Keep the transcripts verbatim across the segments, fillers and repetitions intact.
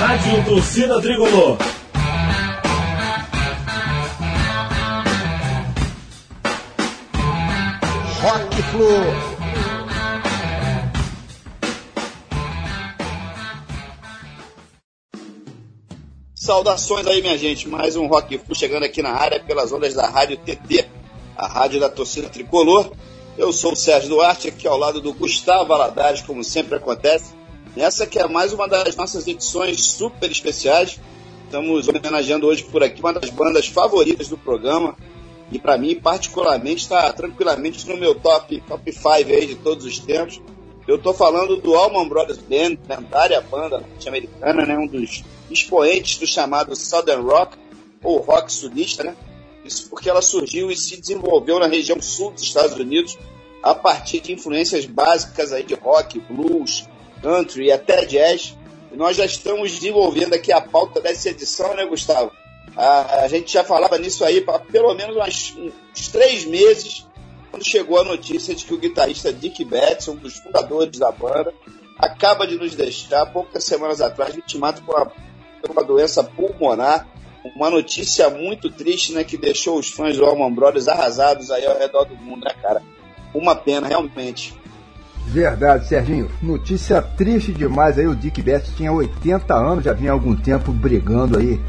Rádio Torcida Tricolor. Rock Flu. Saudações aí, minha gente. Mais um Rock Flu chegando aqui na área pelas ondas da Rádio T T, a rádio da Torcida Tricolor. Eu sou o Sérgio Duarte, aqui ao lado do Gustavo Valadares, como sempre acontece. Essa que é mais uma das nossas edições super especiais. Estamos homenageando hoje por aqui uma das bandas favoritas do programa. E para mim, particularmente, está tranquilamente no meu top top cinco aí de todos os tempos. Eu estou falando do Allman Brothers Band, lendária banda norte-americana, né? Um dos expoentes do chamado Southern Rock, ou rock sulista, né? Isso porque ela surgiu e se desenvolveu na região sul dos Estados Unidos a partir de influências básicas aí de rock, blues, country e até jazz. E nós já estamos desenvolvendo aqui a pauta dessa edição, né, Gustavo? A, a gente já falava nisso aí há pelo menos umas, uns três meses, quando chegou a notícia de que o guitarrista Dick Betts, um dos fundadores da banda, acaba de nos deixar poucas semanas atrás, vitimado por uma, por uma doença pulmonar. Uma notícia muito triste, né, que deixou os fãs do Allman Brothers arrasados aí ao redor do mundo, né, cara? Uma pena, realmente. Verdade, Serginho. Notícia triste demais aí. O Dick Betts tinha oitenta anos, já vinha há algum tempo brigando aí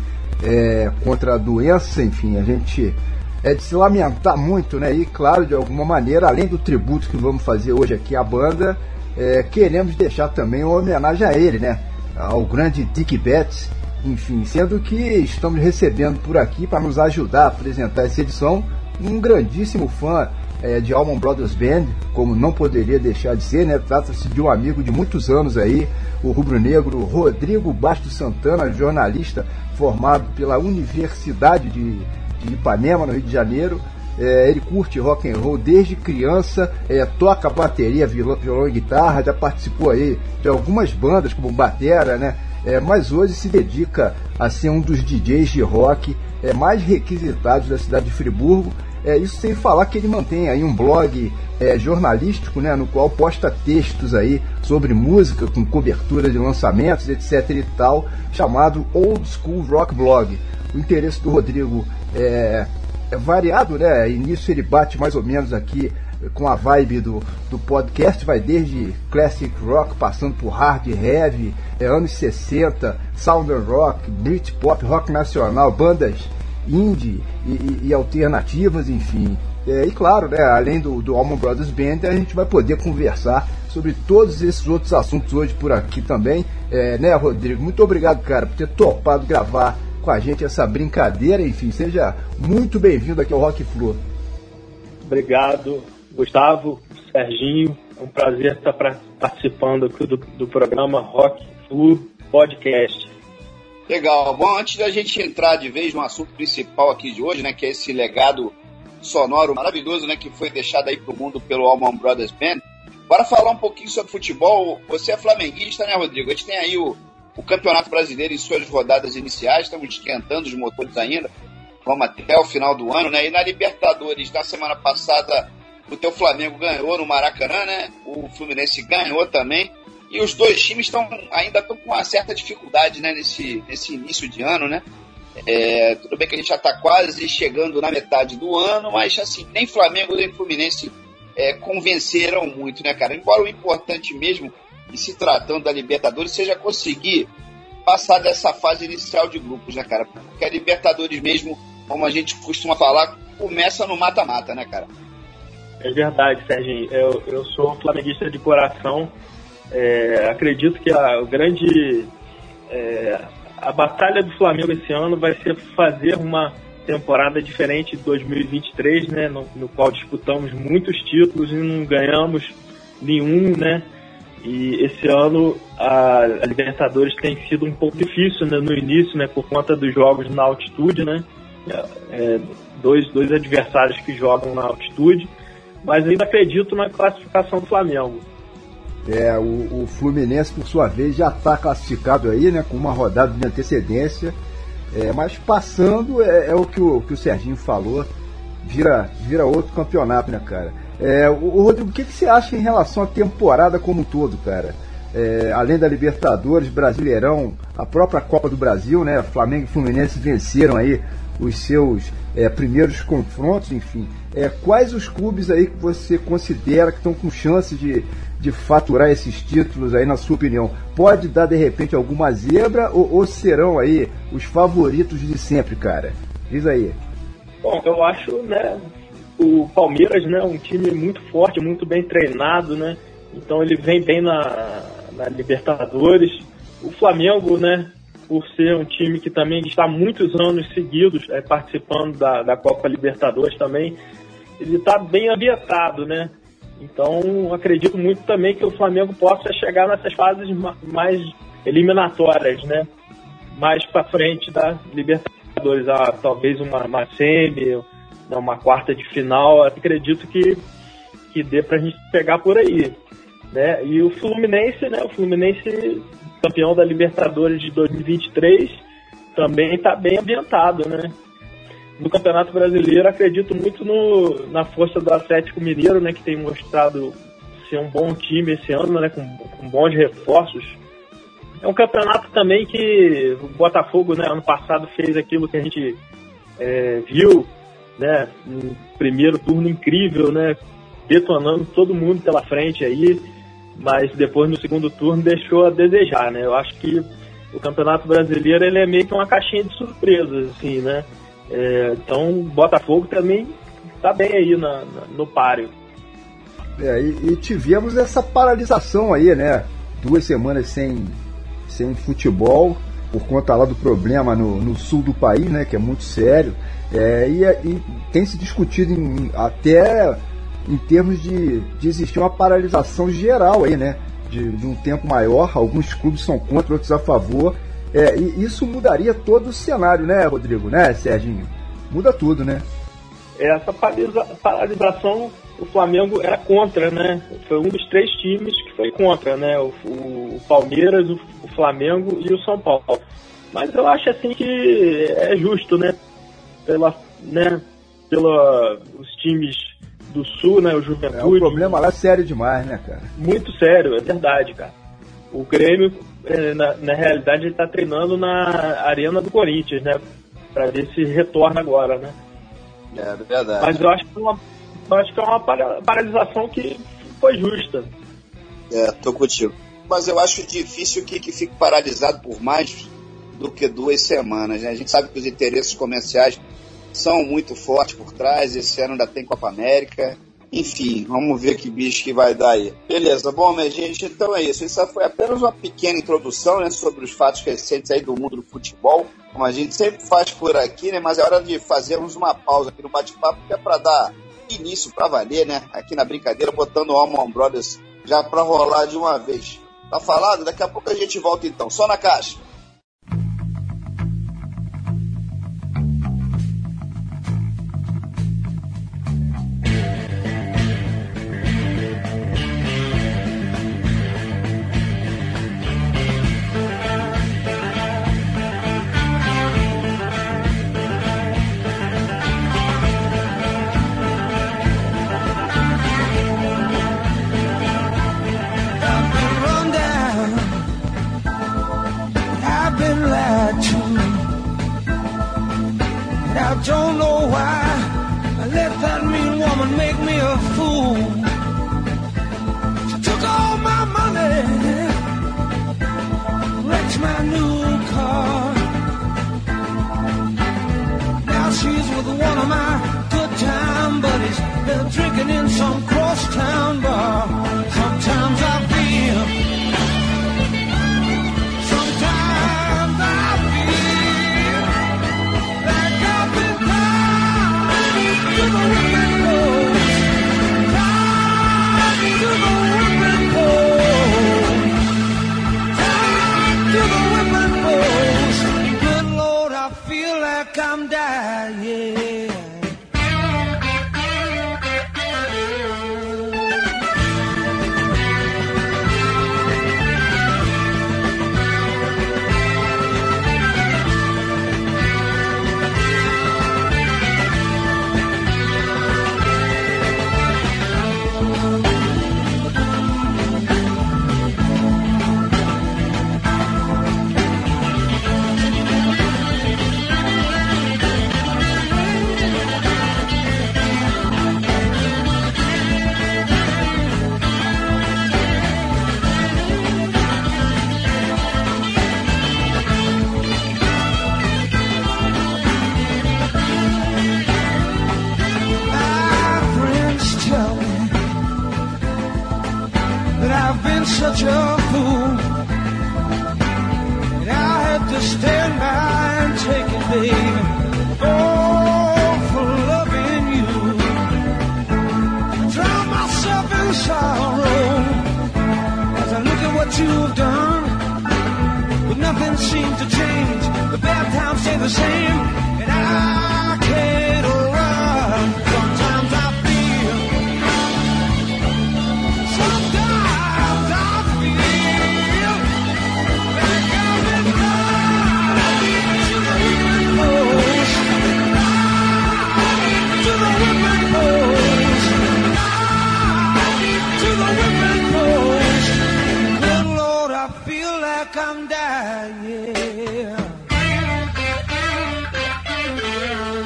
é, contra a doença. Enfim, a gente é de se lamentar muito, né? E claro, de alguma maneira, além do tributo que vamos fazer hoje aqui à banda, é, queremos deixar também uma homenagem a ele, né? Ao grande Dick Betts. Enfim, sendo que estamos recebendo por aqui para nos ajudar a apresentar essa edição um grandíssimo fã é, de Allman Brothers Band, como não poderia deixar de ser, né? Trata-se de um amigo de muitos anos aí, o rubro-negro Rodrigo Bastos Santana, jornalista formado pela Universidade de, de Ipanema, no Rio de Janeiro. É, ele curte rock and roll desde criança, é, toca bateria, violão, violão e guitarra, já participou aí de algumas bandas como Batera, né? É, mas hoje se dedica a ser um dos D Js de rock é, mais requisitados da cidade de Friburgo. É, isso sem falar que ele mantém aí um blog é, jornalístico, né, no qual posta textos aí sobre música, com cobertura de lançamentos, etc e tal, chamado Old School Rock Blog. O interesse do Rodrigo é, é variado, né? Início ele bate mais ou menos aqui com a vibe do, do podcast, vai desde classic rock, passando por hard heavy, é, anos sessenta, southern rock, Britpop, rock nacional, bandas indie e, e, e alternativas, enfim. É, e claro, né, além do, do Allman Brothers Band, a gente vai poder conversar sobre todos esses outros assuntos hoje por aqui também. É, né, Rodrigo? Muito obrigado, cara, por ter topado gravar com a gente essa brincadeira. Enfim, seja muito bem-vindo aqui ao Rock Flu. Obrigado, Gustavo, Serginho. É um prazer estar participando aqui do, do programa Rock Flu Podcast. Legal. Bom, antes da gente entrar de vez no assunto principal aqui de hoje, né, que é esse legado sonoro maravilhoso, né, que foi deixado aí pro mundo pelo Allman Brothers Band, bora falar um pouquinho sobre futebol. Você é flamenguista, né, Rodrigo? A gente tem aí o, o Campeonato Brasileiro em suas rodadas iniciais, estamos esquentando os motores ainda, vamos até o final do ano, né, e na Libertadores, na semana passada, o teu Flamengo ganhou no Maracanã, né, o Fluminense ganhou também. E os dois times estão, ainda estão com uma certa dificuldade, né, nesse, nesse início de ano, né? É, tudo bem que a gente já está quase chegando na metade do ano, mas assim, nem Flamengo nem Fluminense é, convenceram muito, né, cara? Embora o importante mesmo, e se tratando da Libertadores, seja conseguir passar dessa fase inicial de grupos, né, cara? Porque a Libertadores mesmo, como a gente costuma falar, começa no mata-mata, né, cara? É verdade, Serginho. Eu, eu sou flamenguista de coração. É, acredito que a o grande é, a batalha do Flamengo esse ano vai ser fazer uma temporada diferente de dois mil e vinte e três, né, no, no qual disputamos muitos títulos e não ganhamos nenhum, né, e esse ano a, a Libertadores tem sido um pouco difícil, né, no início, né, por conta dos jogos na altitude, né, é, dois, dois adversários que jogam na altitude, mas ainda acredito na classificação do Flamengo. É, o, o Fluminense, por sua vez, já está classificado aí, né, com uma rodada de antecedência, é, mas passando é, é o, que o que o Serginho falou, vira, vira outro campeonato, né, cara? É, o, o Rodrigo, o que, que você acha em relação à temporada como um todo, cara? é, além da Libertadores, Brasileirão, a própria Copa do Brasil, né? Flamengo e Fluminense venceram aí os seus é, primeiros confrontos, enfim. É, quais os clubes aí que você considera que estão com chances de, de faturar esses títulos aí, na sua opinião? Pode dar, de repente, alguma zebra ou, ou serão aí os favoritos de sempre, cara? Diz aí. Bom, eu acho, né, o Palmeiras, né, um time muito forte, muito bem treinado, né? Então ele vem bem na, na Libertadores. O Flamengo, né, por ser um time que também está há muitos anos seguidos é, participando da, da Copa Libertadores também, ele está bem ambientado, né? Então acredito muito também que o Flamengo possa chegar nessas fases mais eliminatórias, né? Mais para frente da Libertadores, ah, talvez uma, uma semi, uma quarta de final, acredito que, que dê para a gente pegar por aí, né? E o Fluminense, né? O Fluminense, campeão da Libertadores de dois mil e vinte e três, também está bem ambientado, né? No Campeonato Brasileiro, acredito muito no, na força do Atlético Mineiro, né? Que tem mostrado ser um bom time esse ano, né? Com, com bons reforços. É um campeonato também que o Botafogo, né? Ano passado fez aquilo que a gente é, viu, né? Um primeiro turno incrível, né? Detonando todo mundo pela frente aí, mas depois no segundo turno deixou a desejar, né? Eu acho que o Campeonato Brasileiro ele é meio que uma caixinha de surpresas, assim, né? É, então o Botafogo também está bem aí na, na, no páreo. É, e, e tivemos essa paralisação aí, né? Duas semanas sem, sem futebol, por conta lá do problema no, no sul do país, né? Que é muito sério. É, e, e tem se discutido em, até em termos de, de existir uma paralisação geral aí, né? De, de um tempo maior, alguns clubes são contra, outros a favor. É, e isso mudaria todo o cenário, né, Rodrigo? Né, Serginho? Muda tudo, né? Essa paralisa, paralisação, o Flamengo era contra, né? Foi um dos três times que foi contra, né? O, o Palmeiras, o, o Flamengo e o São Paulo. Mas eu acho assim que é justo, né? Pela, né? Pela, os times do Sul, né? O Juventude. É um problema lá é sério demais, né, cara? Muito sério, é verdade, cara. O Grêmio, na, na realidade, ele está treinando na Arena do Corinthians, né? Para ver se retorna agora, né? É verdade. Mas eu acho que é uma, eu acho que é uma paralisação que foi justa. É, tô contigo. Mas eu acho difícil que, que fique paralisado por mais do que duas semanas, né? A gente sabe que os interesses comerciais são muito fortes por trás. Esse ano ainda tem Copa América. Enfim, vamos ver que bicho que vai dar aí. Beleza, bom, minha gente, então é isso. Isso foi apenas uma pequena introdução, né, sobre os fatos recentes aí do mundo do futebol, como a gente sempre faz por aqui, né, mas é hora de fazermos uma pausa aqui no bate-papo, que é para dar início para valer, né, aqui na brincadeira, botando o Allman Brothers já para rolar de uma vez. Tá falado? Daqui a pouco a gente volta então. Só na caixa. Don't know why I let that mean woman make me a fool. She took all my money, wrecked my new car. Now she's with one of my good time buddies. They're drinking in some crosstown bar. Sometimes I feel, sometimes I feel like I've been to the whipping post, tied to the whipping post, tied to the whipping post. Good Lord, I feel like I'm dying. been such a fool, and I had to stand by and take it, baby. Oh, for loving you. Drown myself in sorrow as I look at what you've done, but nothing seems to change. The bad times stay the same, and I can't run. Sometimes I feel, sometimes I feel like I've been running to the whipping post, to the whipping post, to the whipping post. Good Lord, I feel like I'm dying.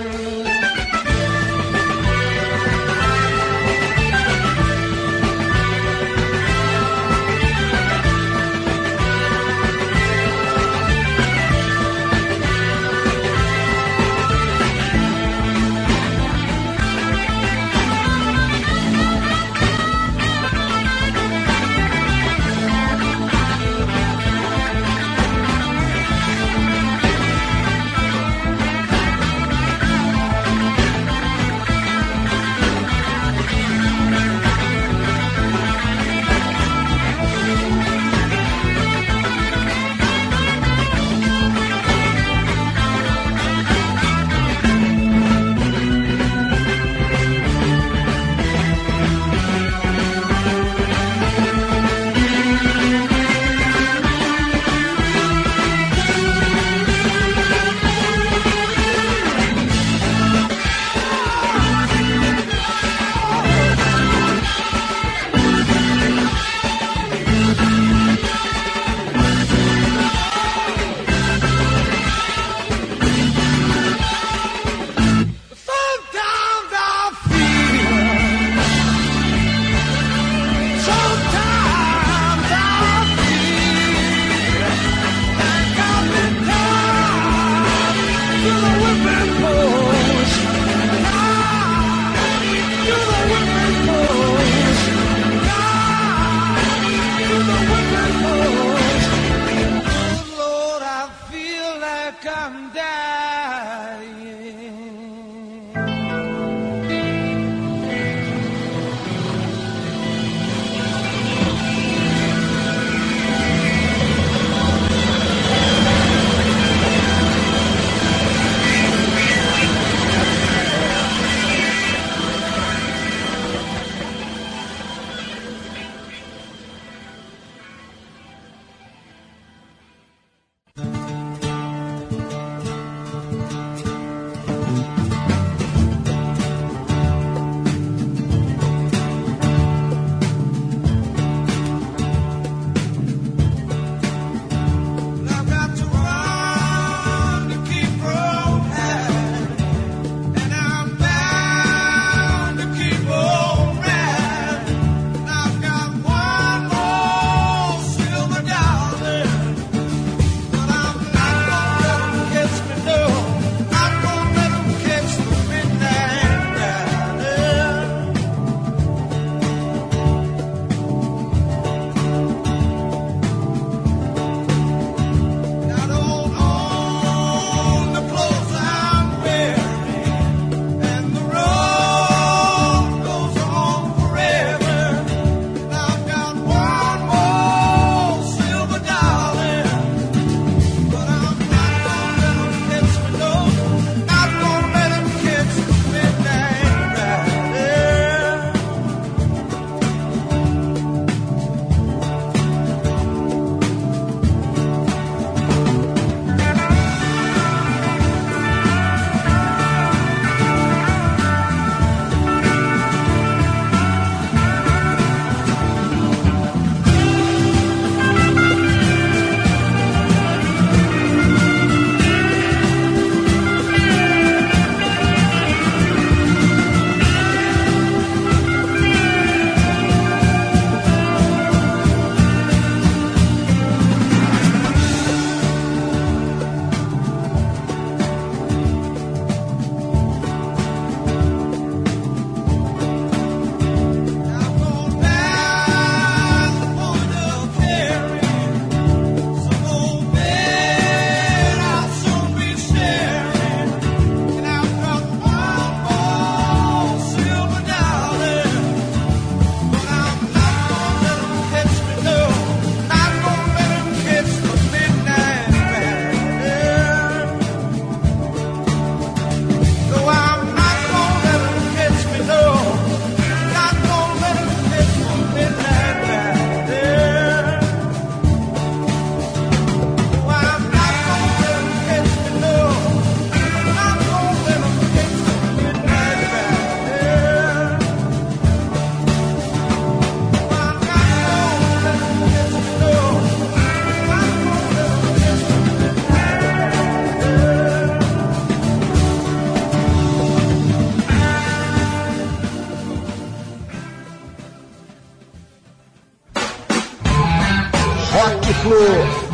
Flu.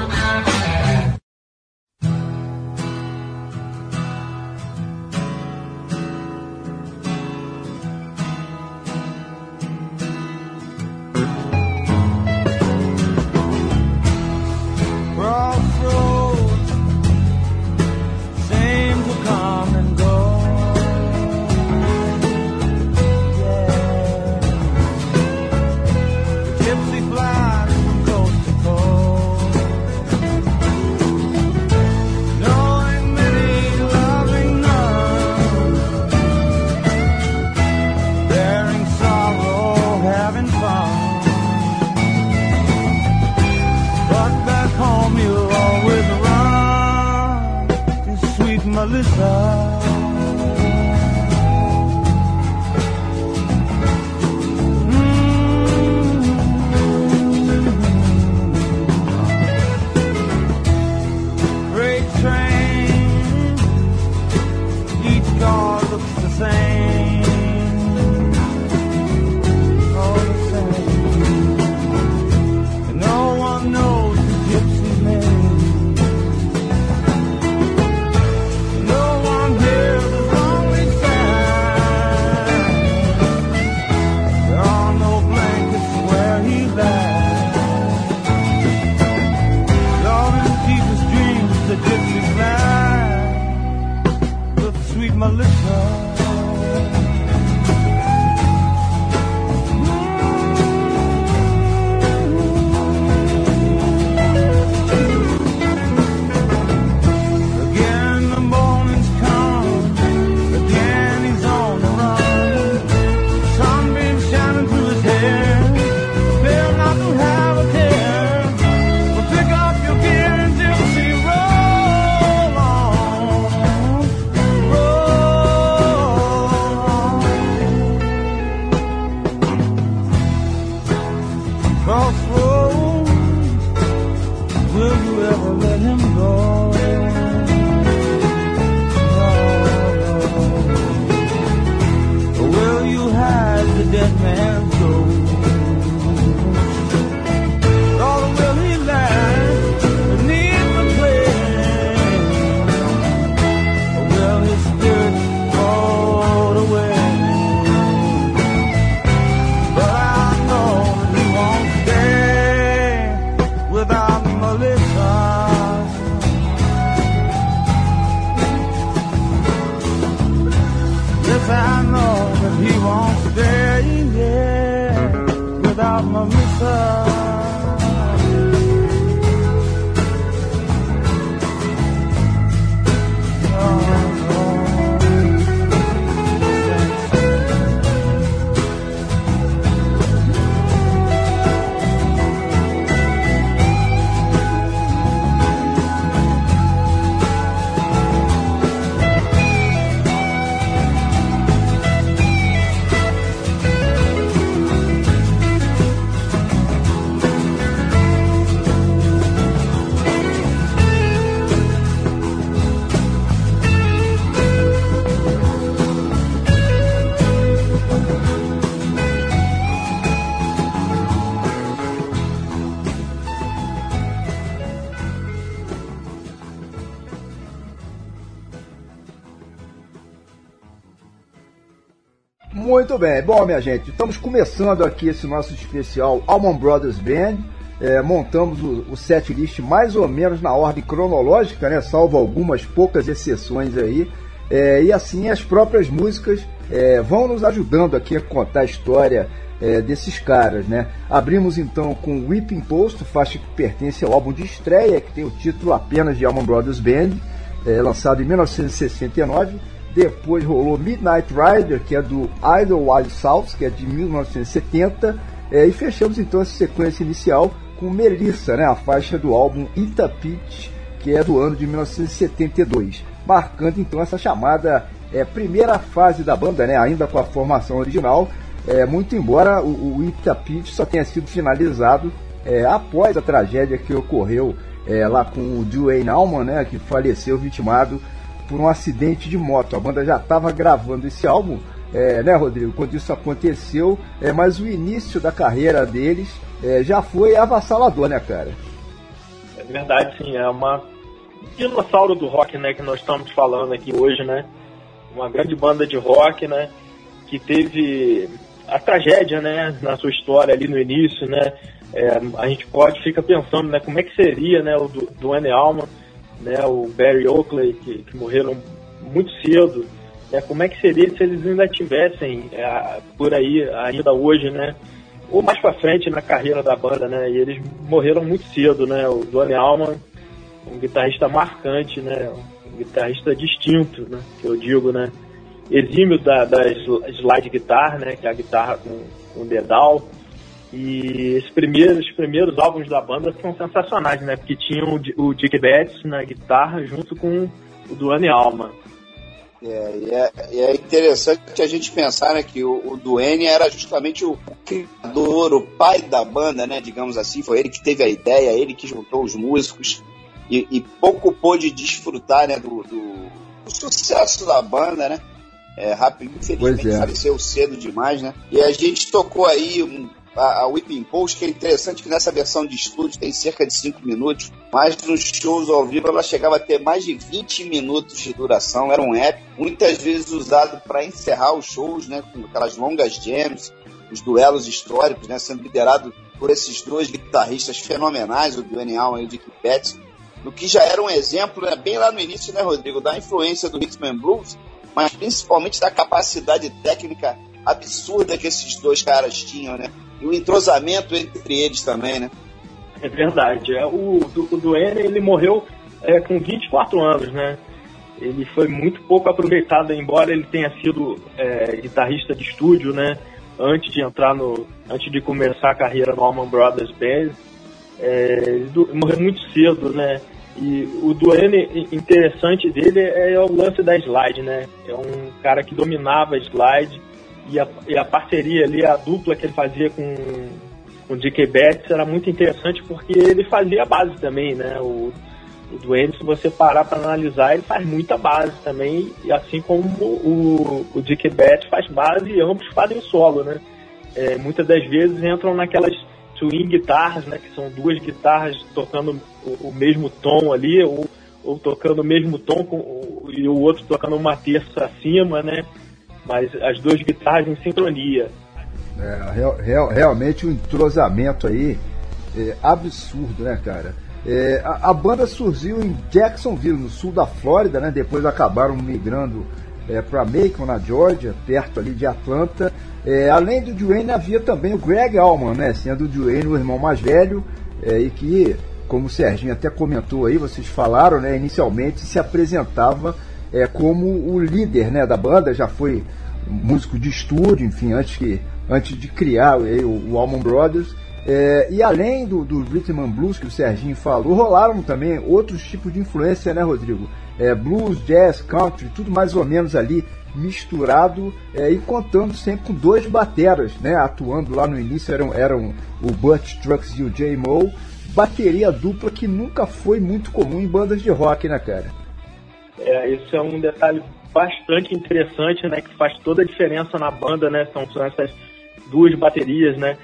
Muito bem, bom, minha gente, estamos começando aqui esse nosso especial Allman Brothers Band. É, montamos o, o setlist mais ou menos na ordem cronológica, né, salvo algumas poucas exceções aí. É, e assim as próprias músicas é, vão nos ajudando aqui a contar a história é, desses caras, né? Abrimos então com Whipping Post, faixa que pertence ao álbum de estreia, que tem o título apenas de Allman Brothers Band, é, lançado em mil novecentos e sessenta e nove. Depois rolou Midnight Rider, que é do Idlewild South, que é de mil novecentos e setenta. É, e fechamos então essa sequência inicial com Melissa, né, a faixa do álbum Ita Pitch, que é do ano de mil novecentos e setenta e dois, marcando então essa chamada é, primeira fase da banda, né, ainda com a formação original, é, muito embora o, o Ita Pitch só tenha sido finalizado é, após a tragédia que ocorreu é, lá com o Duane Allman, né, que faleceu vitimado por um acidente de moto. A banda já estava gravando esse álbum, é, né, Rodrigo, quando isso aconteceu, é, mas o início da carreira deles é, já foi avassalador, né, cara? É verdade, sim, é uma dinossauro do rock, né, que nós estamos falando aqui hoje, né? Uma grande banda de rock, né, que teve a tragédia, né, na sua história ali no início, né? É, a gente pode fica pensando, né, como é que seria, né, o Duane Allman, né, o Barry Oakley, que, que morreram muito cedo, né, como é que seria se eles ainda tivessem é, por aí ainda hoje, né, ou mais para frente na carreira da banda, né? E eles morreram muito cedo, né? O Duane Allman, um guitarrista marcante, né? Um guitarrista distinto, né? Que eu digo, né? Exímio da, da slide guitar, né? Que é a guitarra com, com dedal. E esses primeiros, os primeiros álbuns da banda são sensacionais, né? Porque tinham o, o Dick Betts na guitarra junto com o Duane Allman. É, e, é, e é interessante a gente pensar, né, que o, o Duane era justamente o criador, o pai da banda, né, digamos assim. Foi ele que teve a ideia, ele que juntou os músicos e, e pouco pôde desfrutar, né, do, do, do sucesso da banda, né. É, rápido, infelizmente é. faleceu cedo demais, né. E a gente tocou aí um, a, a Whipping Post, que é interessante que nessa versão de estúdio tem cerca de cinco minutos, mas nos shows ao vivo ela chegava a ter mais de vinte minutos de duração. Era um app, muitas vezes usado para encerrar os shows, né, com aquelas longas jams, os duelos históricos, né, sendo liderado por esses dois guitarristas fenomenais, o Duane Allman e o Dick Betts, no que já era um exemplo, né, bem lá no início, né, Rodrigo, da influência do Rhythm and Blues, mas principalmente da capacidade técnica absurda que esses dois caras tinham, né? E o entrosamento entre eles também, né? É verdade. É, o, o Duane, ele morreu é, com vinte e quatro anos, né? Ele foi muito pouco aproveitado, embora ele tenha sido é, guitarrista de estúdio, né? Antes de entrar no... Antes de começar a carreira no Allman Brothers Band. É, ele morreu muito cedo, né? E o Duane, interessante dele é o lance da slide, né? É um cara que dominava a slide. E a, e a parceria ali, a dupla que ele fazia com, com o Dick Betts era muito interessante porque ele fazia a base também, né? O, o Duane, se você parar para analisar, ele faz muita base também, e assim como o, o Dick Betts faz base e ambos fazem solo, né? É, muitas das vezes entram naquelas swing guitarras, né? Que são duas guitarras tocando o, o mesmo tom ali, ou, ou tocando o mesmo tom com, e o outro tocando uma terça acima, né? Mas as duas guitarras em sincronia. É, real, real, realmente um entrosamento aí é, absurdo, né, cara? É, a, a banda surgiu em Jacksonville, no sul da Flórida, né? Depois acabaram migrando é, para Macon, na Georgia, perto ali de Atlanta. É, além do Duane, havia também o Greg Allman, né? Sendo o Duane o irmão mais velho, é, e que, como o Serginho até comentou aí, vocês falaram, né? Inicialmente se apresentava É, como o líder, né, da banda, já foi músico de estúdio, enfim, antes, que, antes de criar o, o Allman Brothers. É, e além do, do Rhythm and Blues que o Serginho falou, rolaram também outros tipos de influência, né, Rodrigo? É, blues, jazz, country, tudo mais ou menos ali misturado, é, e contando sempre com dois bateras, né, atuando lá no início, eram, eram o Butch Trucks e o J. Moe, bateria dupla que nunca foi muito comum em bandas de rock, né, cara? É, isso é um detalhe bastante interessante, né, que faz toda a diferença na banda, né, são, são essas duas baterias, né,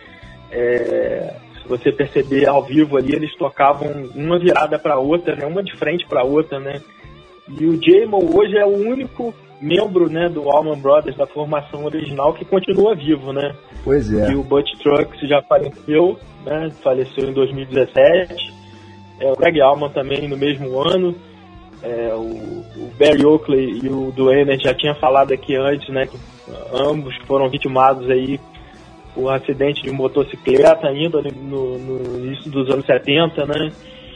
é, se você perceber ao vivo ali, eles tocavam uma virada para outra, né, uma de frente para outra, né, e o J. Moe hoje é o único membro, né, do Allman Brothers, da formação original, que continua vivo, né, pois é. E o Butch Trucks já faleceu, né, faleceu em dois mil e dezessete, é, o Greg Allman também no mesmo ano. É, o, o Barry Oakley e o Duane já tinha falado aqui antes, né, que ambos foram vitimados aí por um acidente de motocicleta ainda no, no início dos anos setenta, né,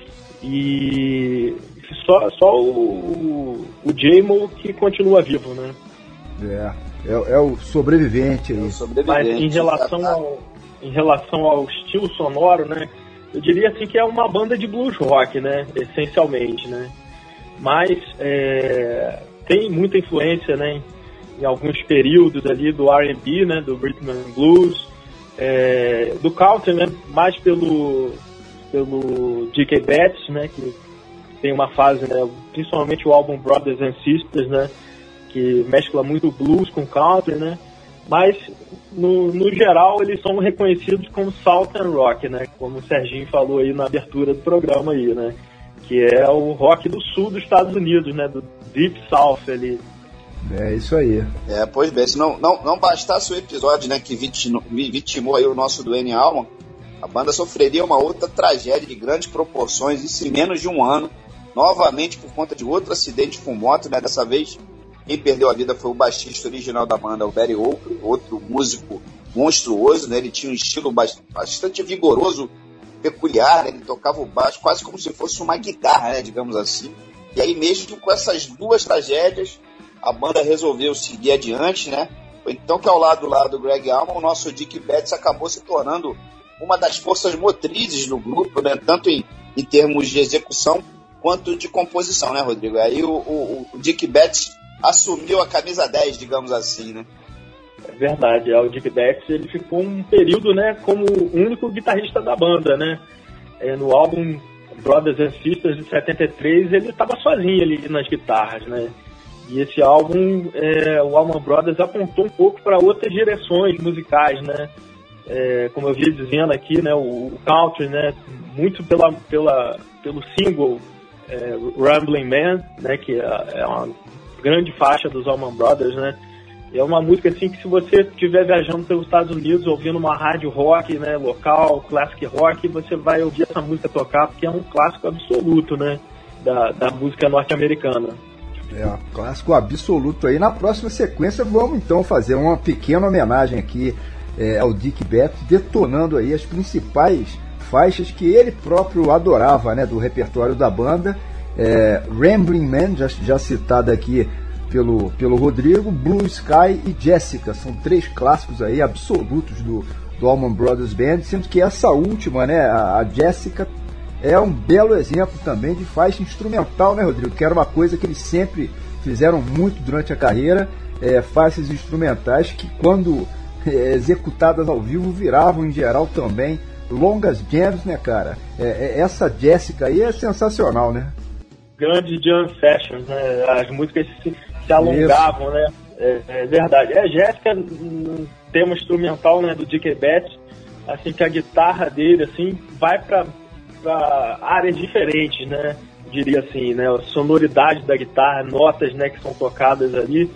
e só, só o, o J. Moe que continua vivo, né. É, é, é o sobrevivente aí. É o sobrevivente. Mas em relação ao, em relação ao estilo sonoro, né, eu diria assim que é uma banda de blues rock, né, essencialmente, né. Mas é, tem muita influência, né, em, em alguns períodos ali do R and B, né, do Rhythm and Blues, é, do country, né, mais pelo, pelo Dick Betts, né, que tem uma fase, né, principalmente o álbum Brothers and Sisters, né, que mescla muito blues com country, né, mas no, no geral eles são reconhecidos como Southern Rock, né? Como o Serginho falou aí na abertura do programa aí, né? Que é o rock do sul dos Estados Unidos, né? Do Deep South ali. É isso aí. É, pois bem, se não, não, não bastasse o episódio, né, que vitimou, vitimou aí o nosso Duane Allman, a banda sofreria uma outra tragédia de grandes proporções, isso em menos de um ano, novamente por conta de outro acidente com moto, né? Dessa vez quem perdeu a vida foi o baixista original da banda, o Barry Oakley, outro músico monstruoso, né? Ele tinha um estilo bastante vigoroso, peculiar, né? Ele tocava o baixo quase como se fosse uma guitarra, né, digamos assim. E aí mesmo com essas duas tragédias, a banda resolveu seguir adiante, né? Então que ao lado lá do Greg Allman, o nosso Dick Betts acabou se tornando uma das forças motrizes do grupo, né? Tanto em, em termos de execução quanto de composição, né, Rodrigo? Aí o, o, o Dick Betts assumiu a camisa dez, digamos assim, né? É verdade, é, o Dick Betts ele ficou um período, né, como o único guitarrista da banda, né? É, no álbum Brothers and Sisters de setenta e três ele estava sozinho ali nas guitarras, né? E esse álbum, é, o Allman Brothers apontou um pouco para outras direções musicais, né? É, como eu vinha dizendo aqui, né, o, o country, né, muito pela, pela, pelo single é, Rambling Man, né, que é, é uma grande faixa dos Allman Brothers, né? É uma música assim que se você estiver viajando pelos Estados Unidos ouvindo uma rádio rock, né, local, classic rock, você vai ouvir essa música tocar porque é um clássico absoluto, né, da, da música norte-americana. É, clássico absoluto aí. Na próxima sequência vamos então fazer uma pequena homenagem aqui é, ao Dick Betts, detonando aí as principais faixas que ele próprio adorava, né, do repertório da banda. é, Rambling Man, já, já citada aqui pelo, pelo Rodrigo, Blue Sky e Jessica, são três clássicos aí absolutos do, do Allman Brothers Band, sendo que essa última, né, a, a Jessica, é um belo exemplo também de faixa instrumental, né, Rodrigo? Que era uma coisa que eles sempre fizeram muito durante a carreira, é, faixas instrumentais que, quando é, executadas ao vivo, viravam em geral também longas jams, né, cara? É, é, essa Jessica aí é sensacional, né? Grande jam sessions, né? As músicas se, se alongavam, Isso. né? É, é verdade. É, Jessica, um tema instrumental, né, do Dick Betts, assim, que a guitarra dele, assim, vai para para áreas diferentes, né? Diria assim, né? A sonoridade da guitarra, notas, né, que são tocadas ali,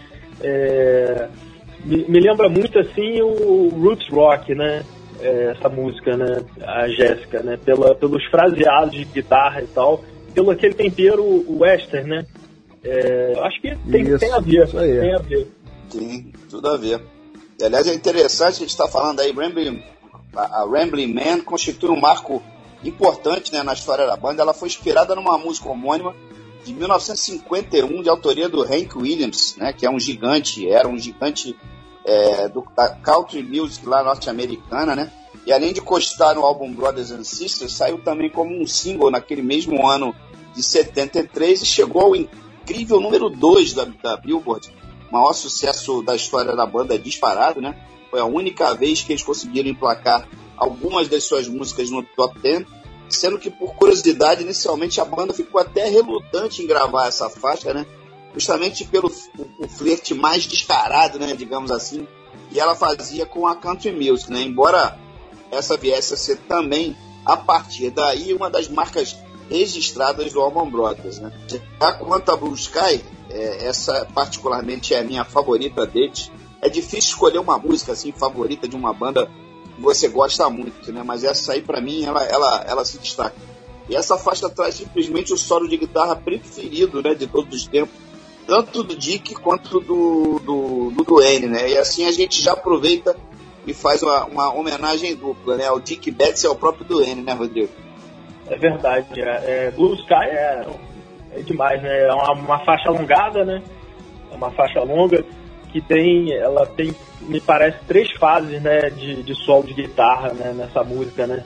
é... me, me lembra muito assim o roots rock, né? É, essa música, né? A Jessica, né? Pela, pelos fraseados de guitarra e tal, pelo aquele tempero western, né? É... Acho que tem, isso, tem a ver, tem a ver. Tem tudo a ver. E, aliás, é interessante a gente estar tá falando aí, Rambling, a, a Rambling Man constitui um marco importante, né, na história da banda. Ela foi inspirada numa música homônima de mil novecentos e cinquenta e um, de autoria do Hank Williams, né, que é um gigante, era um gigante é, do, da country music lá norte-americana, né, e além de constar no álbum Brothers and Sisters, saiu também como um single naquele mesmo ano de setenta e três e chegou ao incrível número dois da, da Billboard, maior sucesso da história da banda disparado, né. Foi a única vez que eles conseguiram emplacar algumas das suas músicas no top dez, sendo que, por curiosidade, inicialmente a banda ficou até relutante em gravar essa faixa, né? Justamente pelo o, o flerte mais descarado, né, digamos assim, que ela fazia com a country music, né? Embora essa viesse a ser também, a partir daí, uma das marcas registradas do Allman Brothers, né? Já quanto a Blue Sky, é, essa particularmente é a minha favorita deles. É difícil escolher uma música assim favorita de uma banda que você gosta muito, né? Mas essa aí, pra mim, ela, ela, ela se destaca. E essa faixa traz simplesmente o solo de guitarra preferido, né, de todos os tempos, tanto do Dick quanto do, do, do Duane, né? E assim a gente já aproveita e faz uma, uma homenagem dupla, né? O Dick Betts é o próprio Duane, né, Rodrigo? É verdade. É, é, Blue Sky é, é demais, né? É uma, uma faixa alongada, né? É uma faixa longa que tem, ela tem, me parece, três fases, né, de, de solo de guitarra, né, nessa música, né?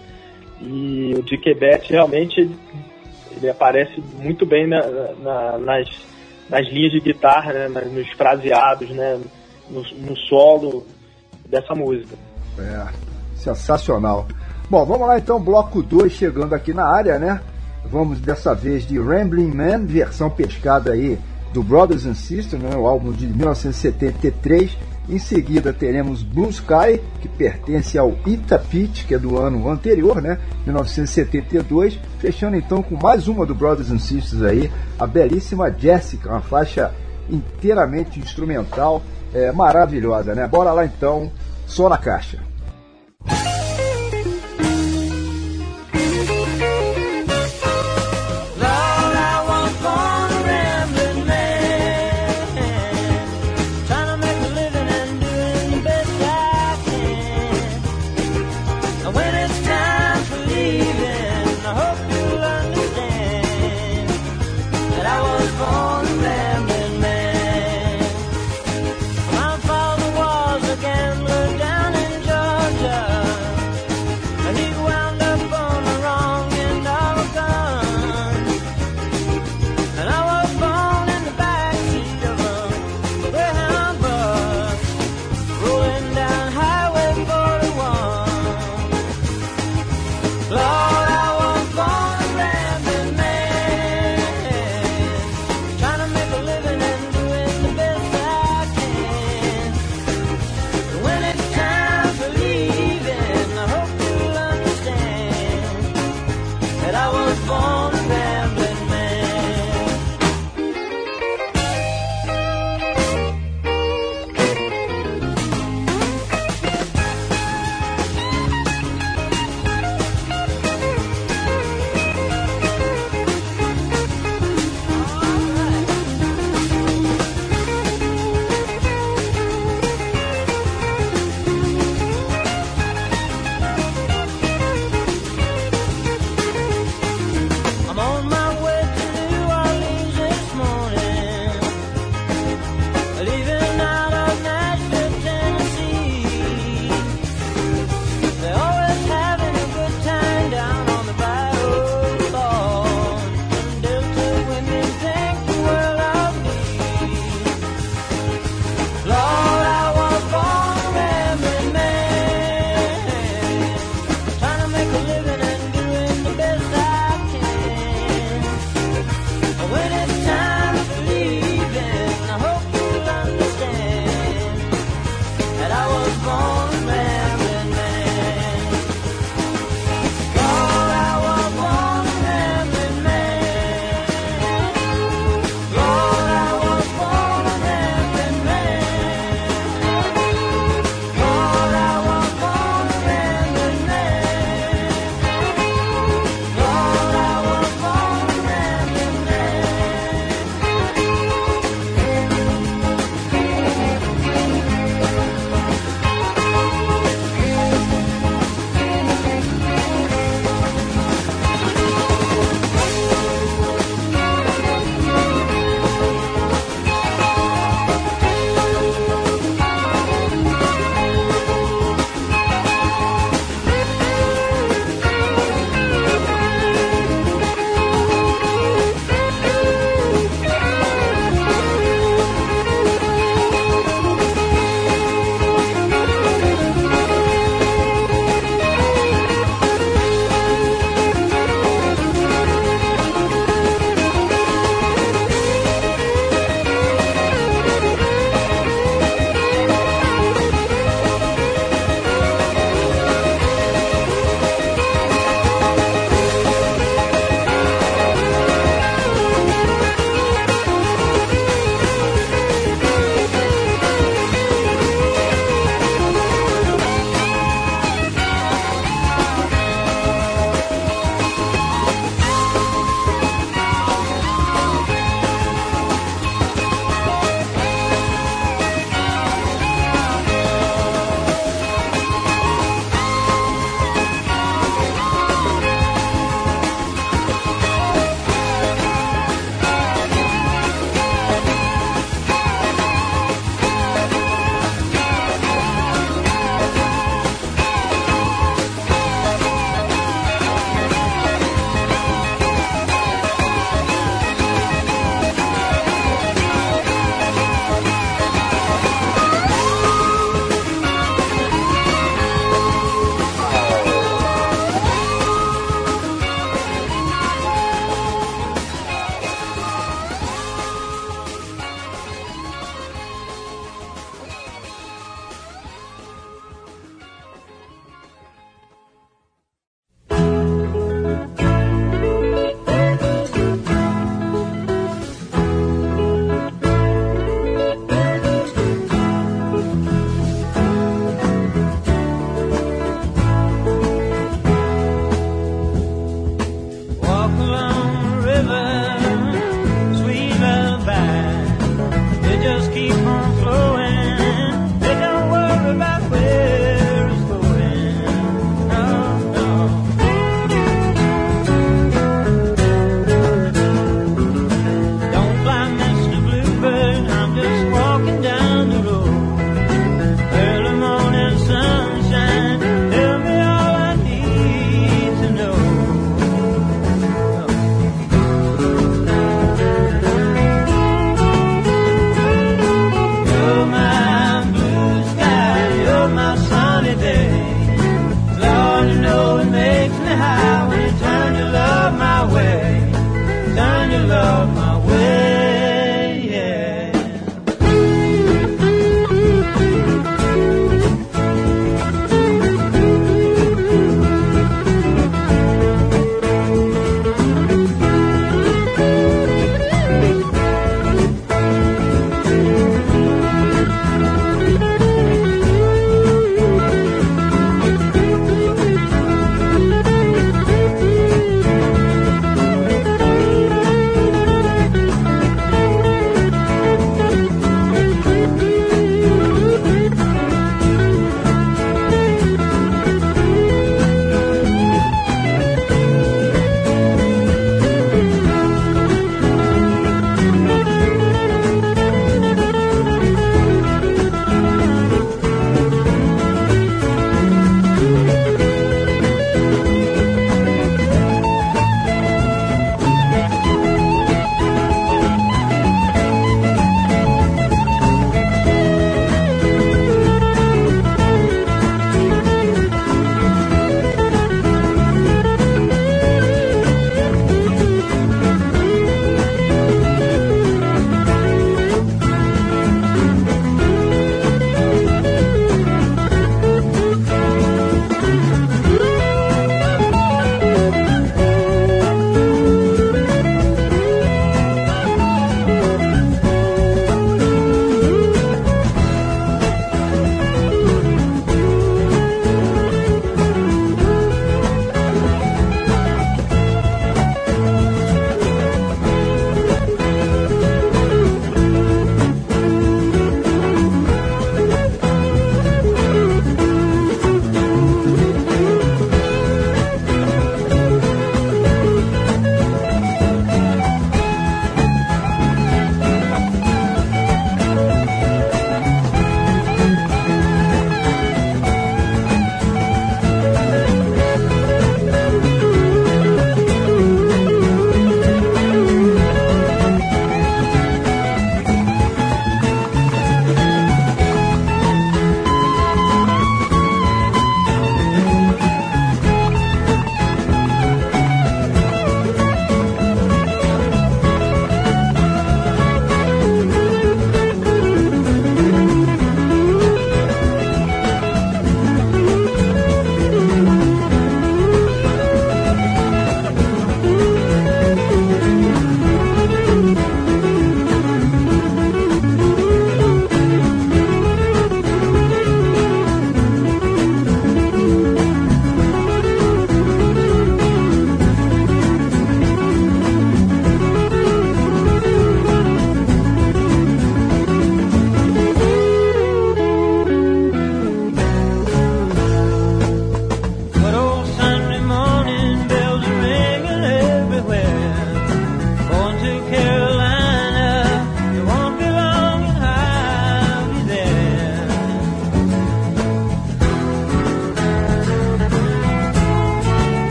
E o Dick Betts realmente ele, ele aparece muito bem na, na, nas, nas linhas de guitarra, né, nos fraseados, né, no, no solo dessa música. É, sensacional. Bom, vamos lá então, bloco dois chegando aqui na área, né? Vamos dessa vez de Rambling Man, versão pescada aí do Brothers and Sisters, né, o álbum de mil novecentos e setenta e três. Em seguida teremos Blue Sky, que pertence ao Ita Pit, que é do ano anterior, né, mil novecentos e setenta e dois. Fechando então com mais uma do Brothers and Sisters aí, a belíssima Jessica, uma faixa inteiramente instrumental, é, maravilhosa, né? Bora lá então, só na caixa. Down in Georgia.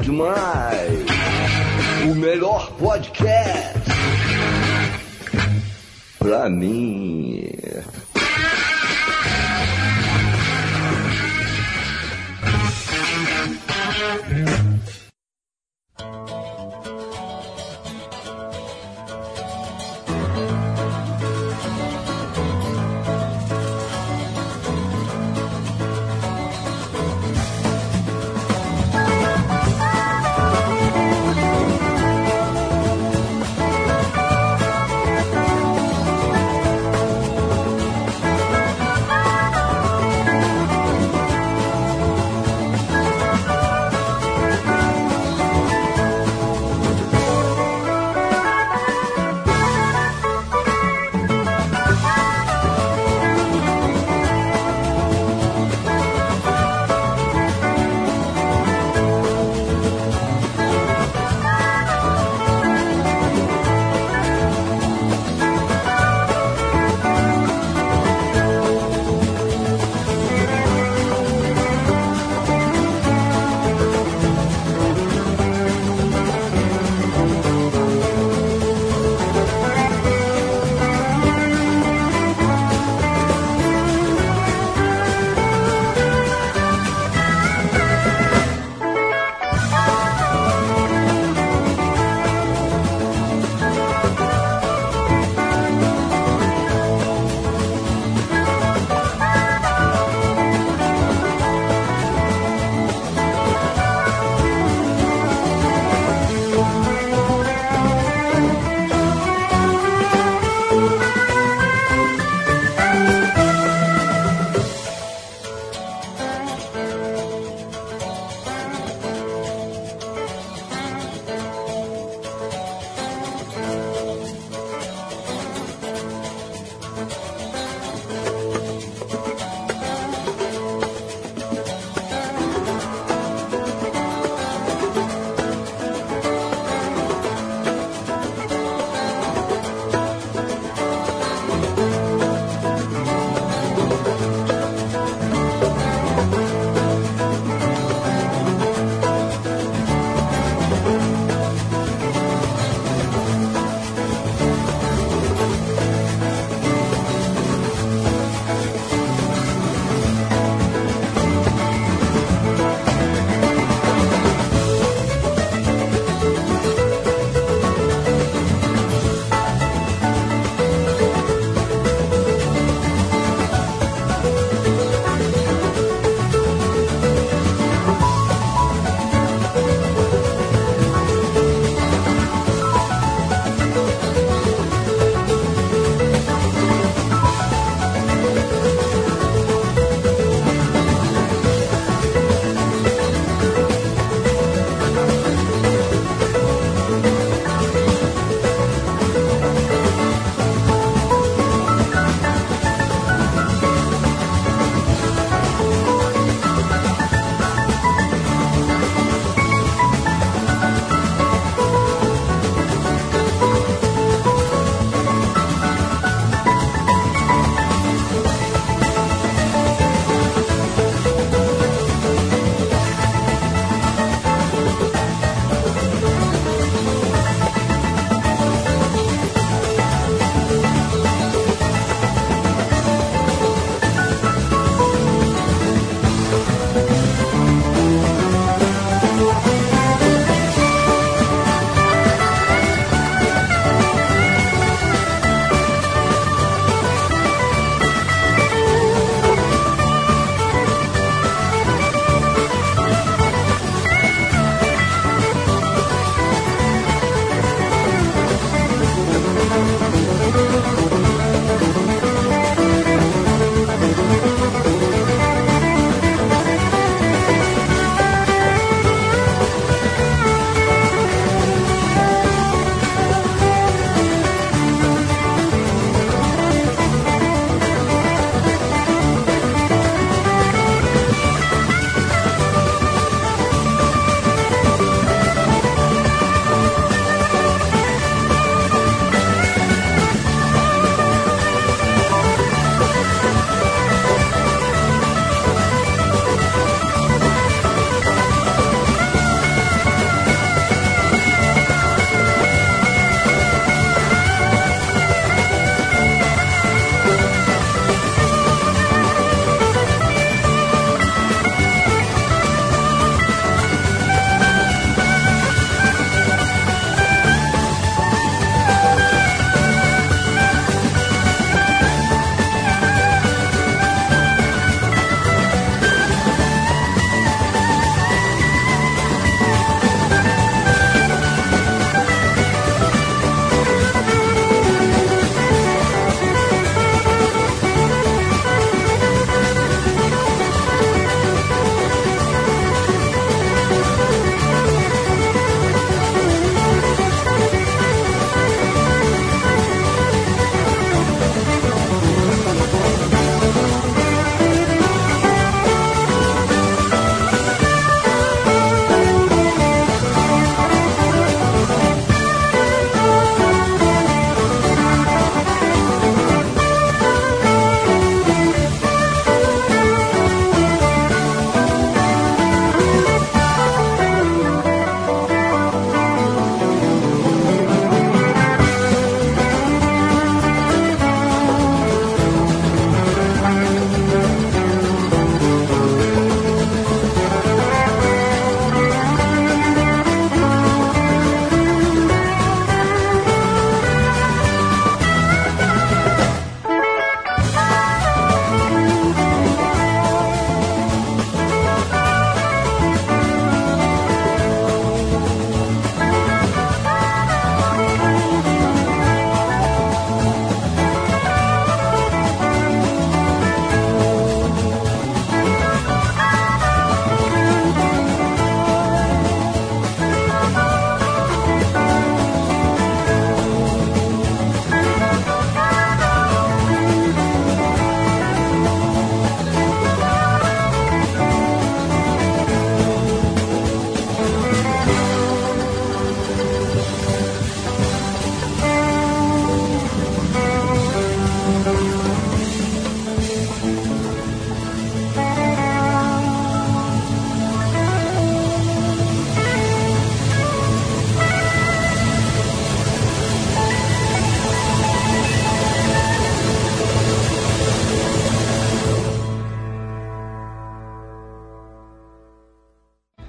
demais. O melhor podcast pra mim.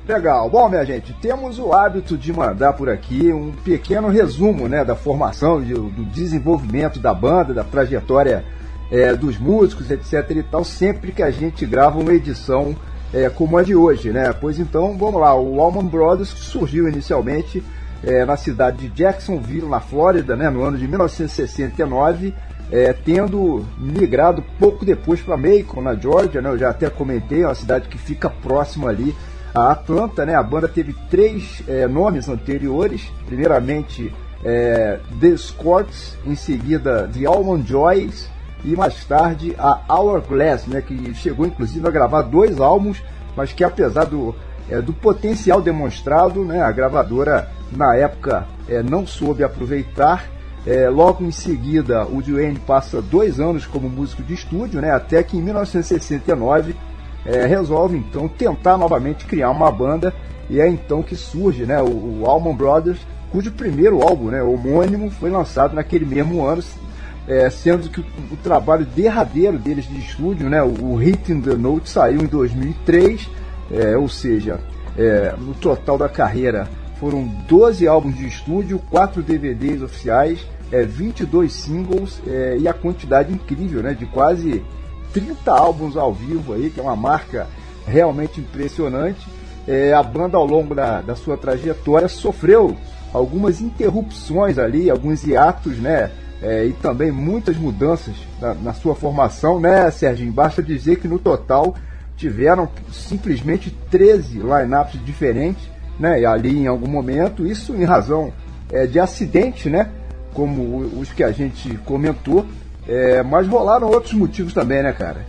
Legal. Bom, minha gente, temos o hábito de mandar por aqui um pequeno resumo, né, da formação, de, do desenvolvimento da banda, da trajetória é, dos músicos, etc e tal, sempre que a gente grava uma edição é, como a de hoje, né? Pois então, vamos lá, o Allman Brothers surgiu inicialmente é, na cidade de Jacksonville, na Flórida, né, no ano de mil novecentos e sessenta e nove, é, tendo migrado pouco depois para Macon, na Georgia, né? Eu já até comentei, é uma cidade que fica próxima ali a Atlanta, né? A banda teve três é, nomes anteriores, primeiramente é, The Scorts, em seguida The Almond Joys e mais tarde a Hourglass, né? Que chegou inclusive a gravar dois álbuns, mas que apesar do, é, do potencial demonstrado, né? A gravadora na época é, não soube aproveitar. É, logo em seguida o Duane passa dois anos como músico de estúdio, né? Até que em mil novecentos e sessenta e nove É, resolve então tentar novamente criar uma banda, e é então que surge, né, o, o Allman Brothers, cujo primeiro álbum, né, homônimo, foi lançado naquele mesmo ano, é, sendo que o, o trabalho derradeiro deles de estúdio, né, o, o Hitting the Note, saiu em dois mil e três, é, ou seja, é, no total da carreira foram doze álbuns de estúdio, quatro D V Ds oficiais, é, vinte e dois singles, é, e a quantidade incrível, né, de quase trinta álbuns ao vivo aí, que é uma marca realmente impressionante. É, a banda ao longo da, da sua trajetória sofreu algumas interrupções ali, alguns hiatos, né? É, e também muitas mudanças na, na sua formação, né, Serginho? Basta dizer que no total tiveram simplesmente treze line-ups diferentes, né? E ali em algum momento, isso em razão é, de acidente, né? Como os que a gente comentou. É, mas rolaram outros motivos também, né, cara?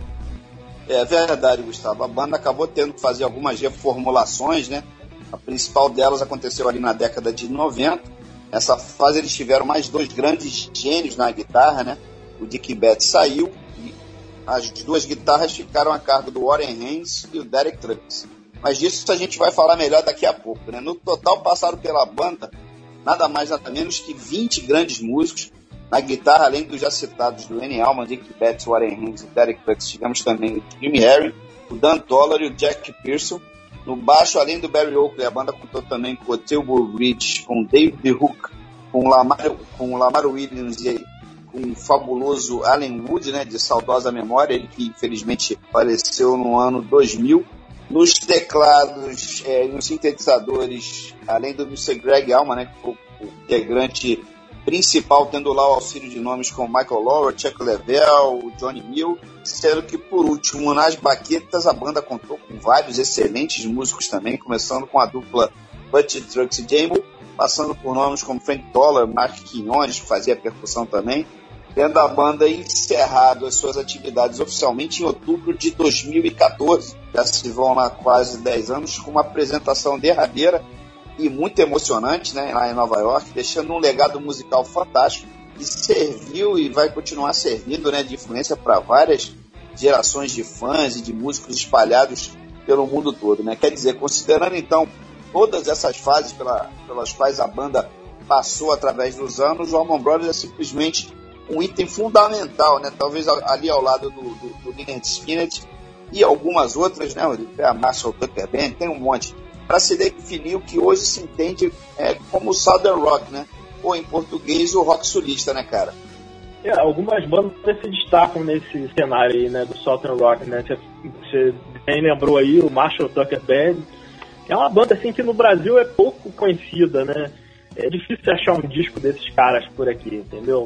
É verdade, Gustavo. A banda acabou tendo que fazer algumas reformulações, né? A principal delas aconteceu ali na década de noventa. Nessa fase eles tiveram mais dois grandes gênios na guitarra, né? O Dick Betts saiu e as duas guitarras ficaram a cargo do Warren Haynes e o Derek Trucks. Mas disso a gente vai falar melhor daqui a pouco, né? No total passaram pela banda nada mais nada menos que vinte grandes músicos. Na guitarra, além dos já citados Duane Allman, Dick Betts, Warren Haynes e Derek Trucks, tivemos também o Jimmy Harry, o Dan Toller e o Jack Pearson. No baixo, além do Barry Oakley, a banda contou também com o Tilbury Ridge, com o David Hook, com o Lamar, com o Lamar Williams e com o fabuloso Allen Wood, né, de saudosa memória, ele que infelizmente faleceu no ano dois mil. Nos teclados é, e nos sintetizadores, além do mister Greg Allman, né, que foi o integrante principal, tendo lá o auxílio de nomes como Michael Lawler, Chuck Leavell, Johnny Mill, sendo que por último nas baquetas a banda contou com vários excelentes músicos também, começando com a dupla Butch Trucks e Jamo, passando por nomes como Frank Toller, Mark Quinones, que fazia percussão também, tendo a banda encerrado as suas atividades oficialmente em outubro de dois mil e catorze, já se vão lá quase dez anos, com uma apresentação derradeira e muito emocionante, né, lá em Nova York, deixando um legado musical fantástico que serviu e vai continuar servindo, né, de influência para várias gerações de fãs e de músicos espalhados pelo mundo todo, né? Quer dizer, considerando então todas essas fases pela, pelas quais a banda passou através dos anos, o Allman Brothers é simplesmente um item fundamental, né? Talvez ali ao lado do, do, do Lynyrd Skynyrd e algumas outras, né? A Marshall Tucker Band, tem um monte, para se definir o que hoje se entende é, como Southern Rock, né? Ou em português o rock sulista, né, cara? É, algumas bandas se destacam nesse cenário aí, né, do Southern Rock, né? Você, você bem lembrou aí o Marshall Tucker Band, é uma banda assim que no Brasil é pouco conhecida, né? É difícil achar um disco desses caras por aqui, entendeu?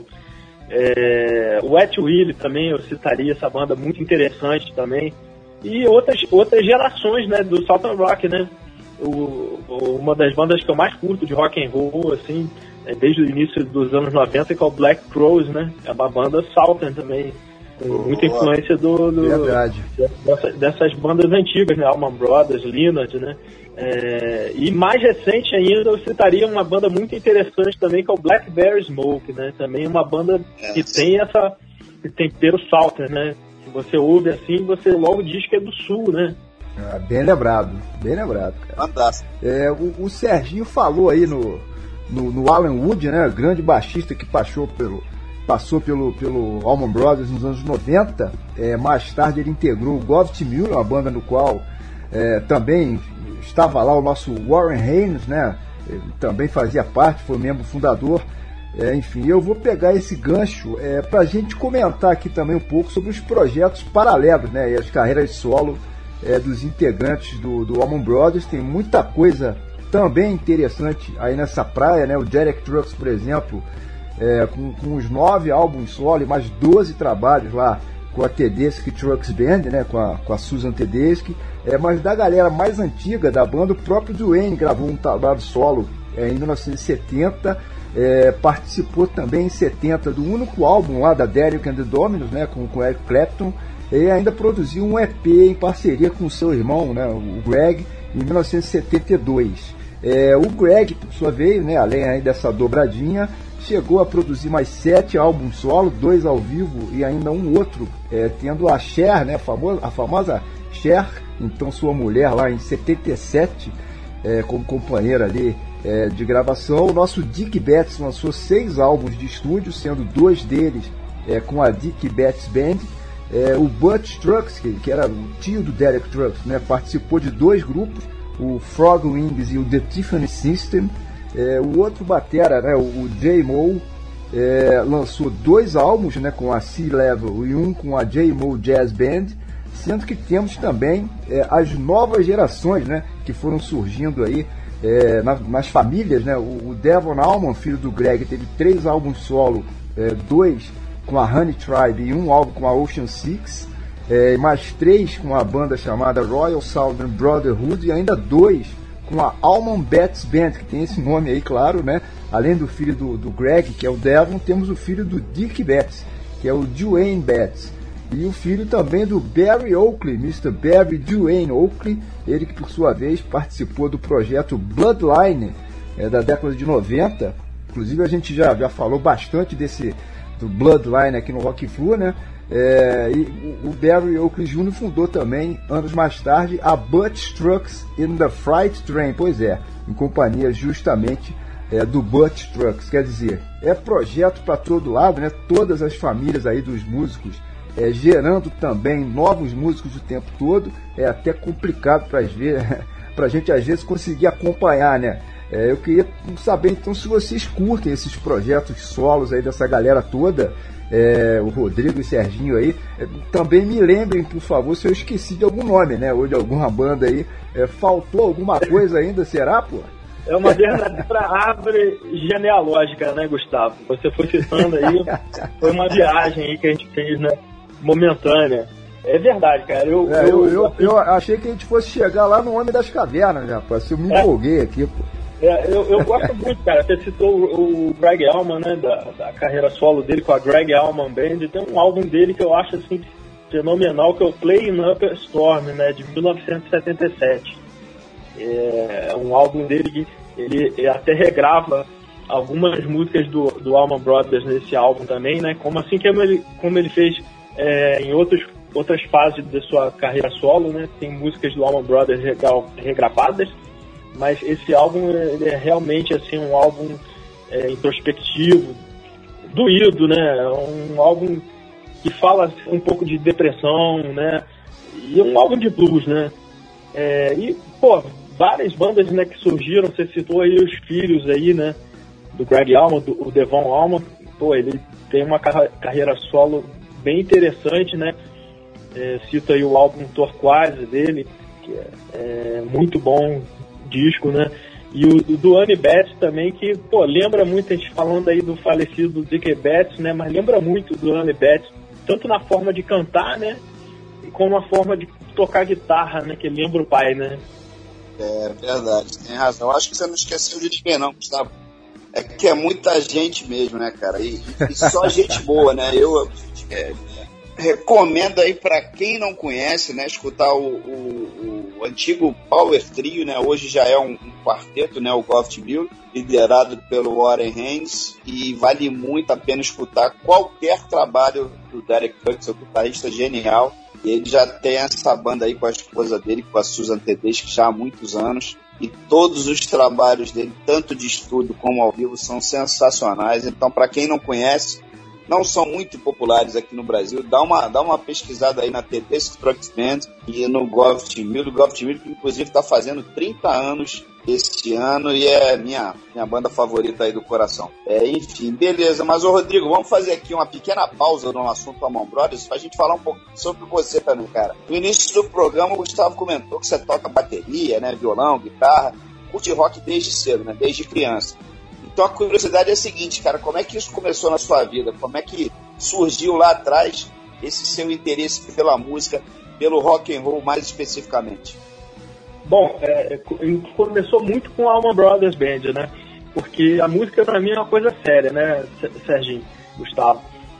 É, o Wet Willie também, eu citaria essa banda muito interessante também. E outras, outras gerações, né, do Southern Rock, né? O, uma das bandas que eu mais curto de rock and roll, assim, é desde o início dos anos noventa, que é o Black Crowes, né? É uma banda Southern também, com muita influência do, do dessa, dessas bandas antigas, né? Allman Brothers, Lynyrd, né? É, e mais recente ainda, eu citaria uma banda muito interessante também, que é o Blackberry Smoke, né? Também uma banda que tem essa que tempero Southern, né? Se você ouve assim, você logo diz que é do sul, né? Ah, bem lembrado, bem lembrado, cara. Fantástico. É, o, o Serginho falou aí no, no, no Allen Wood, né? Grande baixista que passou pelo, passou pelo, pelo Allman Brothers nos anos noventa. É, mais tarde ele integrou o Gov't Mule, uma banda no qual é, também estava lá o nosso Warren Haynes, né? Ele também fazia parte, foi membro fundador. É, enfim, eu vou pegar esse gancho é, para a gente comentar aqui também um pouco sobre os projetos paralelos, né, e as carreiras solo é, dos integrantes do, do Allman Brothers. Tem muita coisa também interessante aí nessa praia, né? O Derek Trucks, por exemplo, é, com, com os nove álbuns solo e mais doze trabalhos lá com a Tedeschi Trucks Band, né, com a, com a Susan Tedeschi. É, mas da galera mais antiga da banda, o próprio Duane gravou um trabalho solo é, em mil novecentos e setenta. É, participou também em setenta do único álbum lá da Derek and the Dominos, né, com o Eric Clapton, e ainda produziu um E P em parceria com seu irmão, né, o Greg, em mil novecentos e setenta e dois. É, o Greg, por sua vez, né, além aí dessa dobradinha, chegou a produzir mais sete álbuns solo, dois ao vivo e ainda um outro, é, tendo a Cher, né, a famosa, a famosa Cher, então sua mulher lá em setenta e sete, é, como companheira ali É, de gravação. O nosso Dick Betts lançou seis álbuns de estúdio, sendo dois deles é, com a Dick Betts Band. É, o Butch Trucks, que, que era o tio do Derek Trucks, né, participou de dois grupos, o Frog Wings e o The Tiffany System. É, o outro batera, né, o, o J. Mo, é, lançou dois álbuns, né, com a Sea Level e um com a J. Mo Jazz Band, sendo que temos também é, as novas gerações, né, que foram surgindo aí É, na, nas famílias, né? O, o Devon Allman, filho do Greg, teve três álbuns solo, é, dois com a Honey Tribe e um álbum com a Ocean Six, é, mais três com a banda chamada Royal Southern Brotherhood e ainda dois com a Allman Betts Band, que tem esse nome aí, claro, né? Além do filho do, do Greg, que é o Devon, temos o filho do Dick Betts, que é o Duane Betts. E o filho também do Barry Oakley, mister Barry Duane Oakley, ele que por sua vez participou do projeto Bloodline é, da década de noventa. Inclusive a gente já, já falou bastante desse do Bloodline aqui no Rock Flu, né? É, e o, o Barry Oakley Júnior fundou também, anos mais tarde, a Butch Trucks in the Freight Train, pois é, em companhia justamente é, do Butch Trucks. Quer dizer, é projeto para todo lado, né? Todas as famílias aí dos músicos É, gerando também novos músicos o tempo todo. É até complicado para a gente às vezes conseguir acompanhar, né? É, eu queria saber então se vocês curtem esses projetos solos aí dessa galera toda, é, o Rodrigo e o Serginho aí. É, também me lembrem, por favor, se eu esqueci de algum nome, né? Ou de alguma banda aí. É, faltou alguma coisa ainda, será, pô? É uma verdadeira árvore genealógica, né, Gustavo? Você foi citando aí, foi uma viagem aí que a gente fez, né? Momentânea. É verdade, cara. Eu, é, eu, eu, eu, eu achei que a gente fosse chegar lá no Homem das Cavernas, rapaz. Eu me é, empolguei aqui, pô. É, eu, eu gosto muito, cara. Você citou o, o Greg Allman, né? Da, da carreira solo dele com a Greg Allman Band. Tem um álbum dele que eu acho assim fenomenal, que é o Play in Upper Storm, né? De mil novecentos e setenta e sete. É um álbum dele que ele, ele até regrava algumas músicas do, do Allman Brothers nesse álbum também, né? Como assim como ele, como ele fez É, em outros, outras fases da sua carreira solo, né? Tem músicas do Allman Brothers regravadas, mas esse álbum ele é realmente assim, um álbum é, introspectivo, doído, né? Um álbum que fala um pouco de depressão, né? E um álbum de blues, né? É, e, pô, várias bandas, né, que surgiram, você citou aí os filhos aí, né? Do Greg Allman, do o Devon Allman, pô, ele tem uma car- carreira solo bem interessante, né? É, cito aí o álbum Turquoise dele, que é, é muito bom disco, né? E o, o do Annie Betts também, que, pô, lembra muito, a gente falando aí do falecido Dick Betts, né? Mas lembra muito do Annie Betts, tanto na forma de cantar, né? E como a forma de tocar guitarra, né? Que lembra o pai, né? É verdade, tem razão. Acho que você não esqueceu de ninguém, não, Gustavo. É que é muita gente mesmo, né, cara? E, e só gente boa, né? Eu é, recomendo aí para quem não conhece, né, escutar o, o, o antigo Power Trio, né? Hoje já é um, um quarteto, né? O Goft Bill, liderado pelo Warren Haynes, e vale muito a pena escutar qualquer trabalho do Derek Trucks, o guitarrista genial. E ele já tem essa banda aí com a esposa dele, com a Susan Tedeschi, já há muitos anos. E todos os trabalhos dele, tanto de estúdio como ao vivo, são sensacionais. Então, para quem não conhece, não são muito populares aqui no Brasil. Dá uma, dá uma pesquisada aí na T D Strokes Band e no Gov't-Mill, o Gov't-Mill que inclusive está fazendo trinta anos este ano e é minha, minha banda favorita aí do coração. É, enfim, beleza. Mas, ô Rodrigo, vamos fazer aqui uma pequena pausa no assunto Allman Brothers pra gente falar um pouco sobre você também, cara. No início do programa, o Gustavo comentou que você toca bateria, né, violão, guitarra, curte rock desde cedo, né, desde criança. Então a curiosidade é a seguinte, cara, como é que isso começou na sua vida? Como é que surgiu lá atrás esse seu interesse pela música, pelo rock and roll mais especificamente? Bom, é, começou muito com a Allman Brothers Band, né? Porque a música pra mim é uma coisa séria, né, Serginho, Gustavo?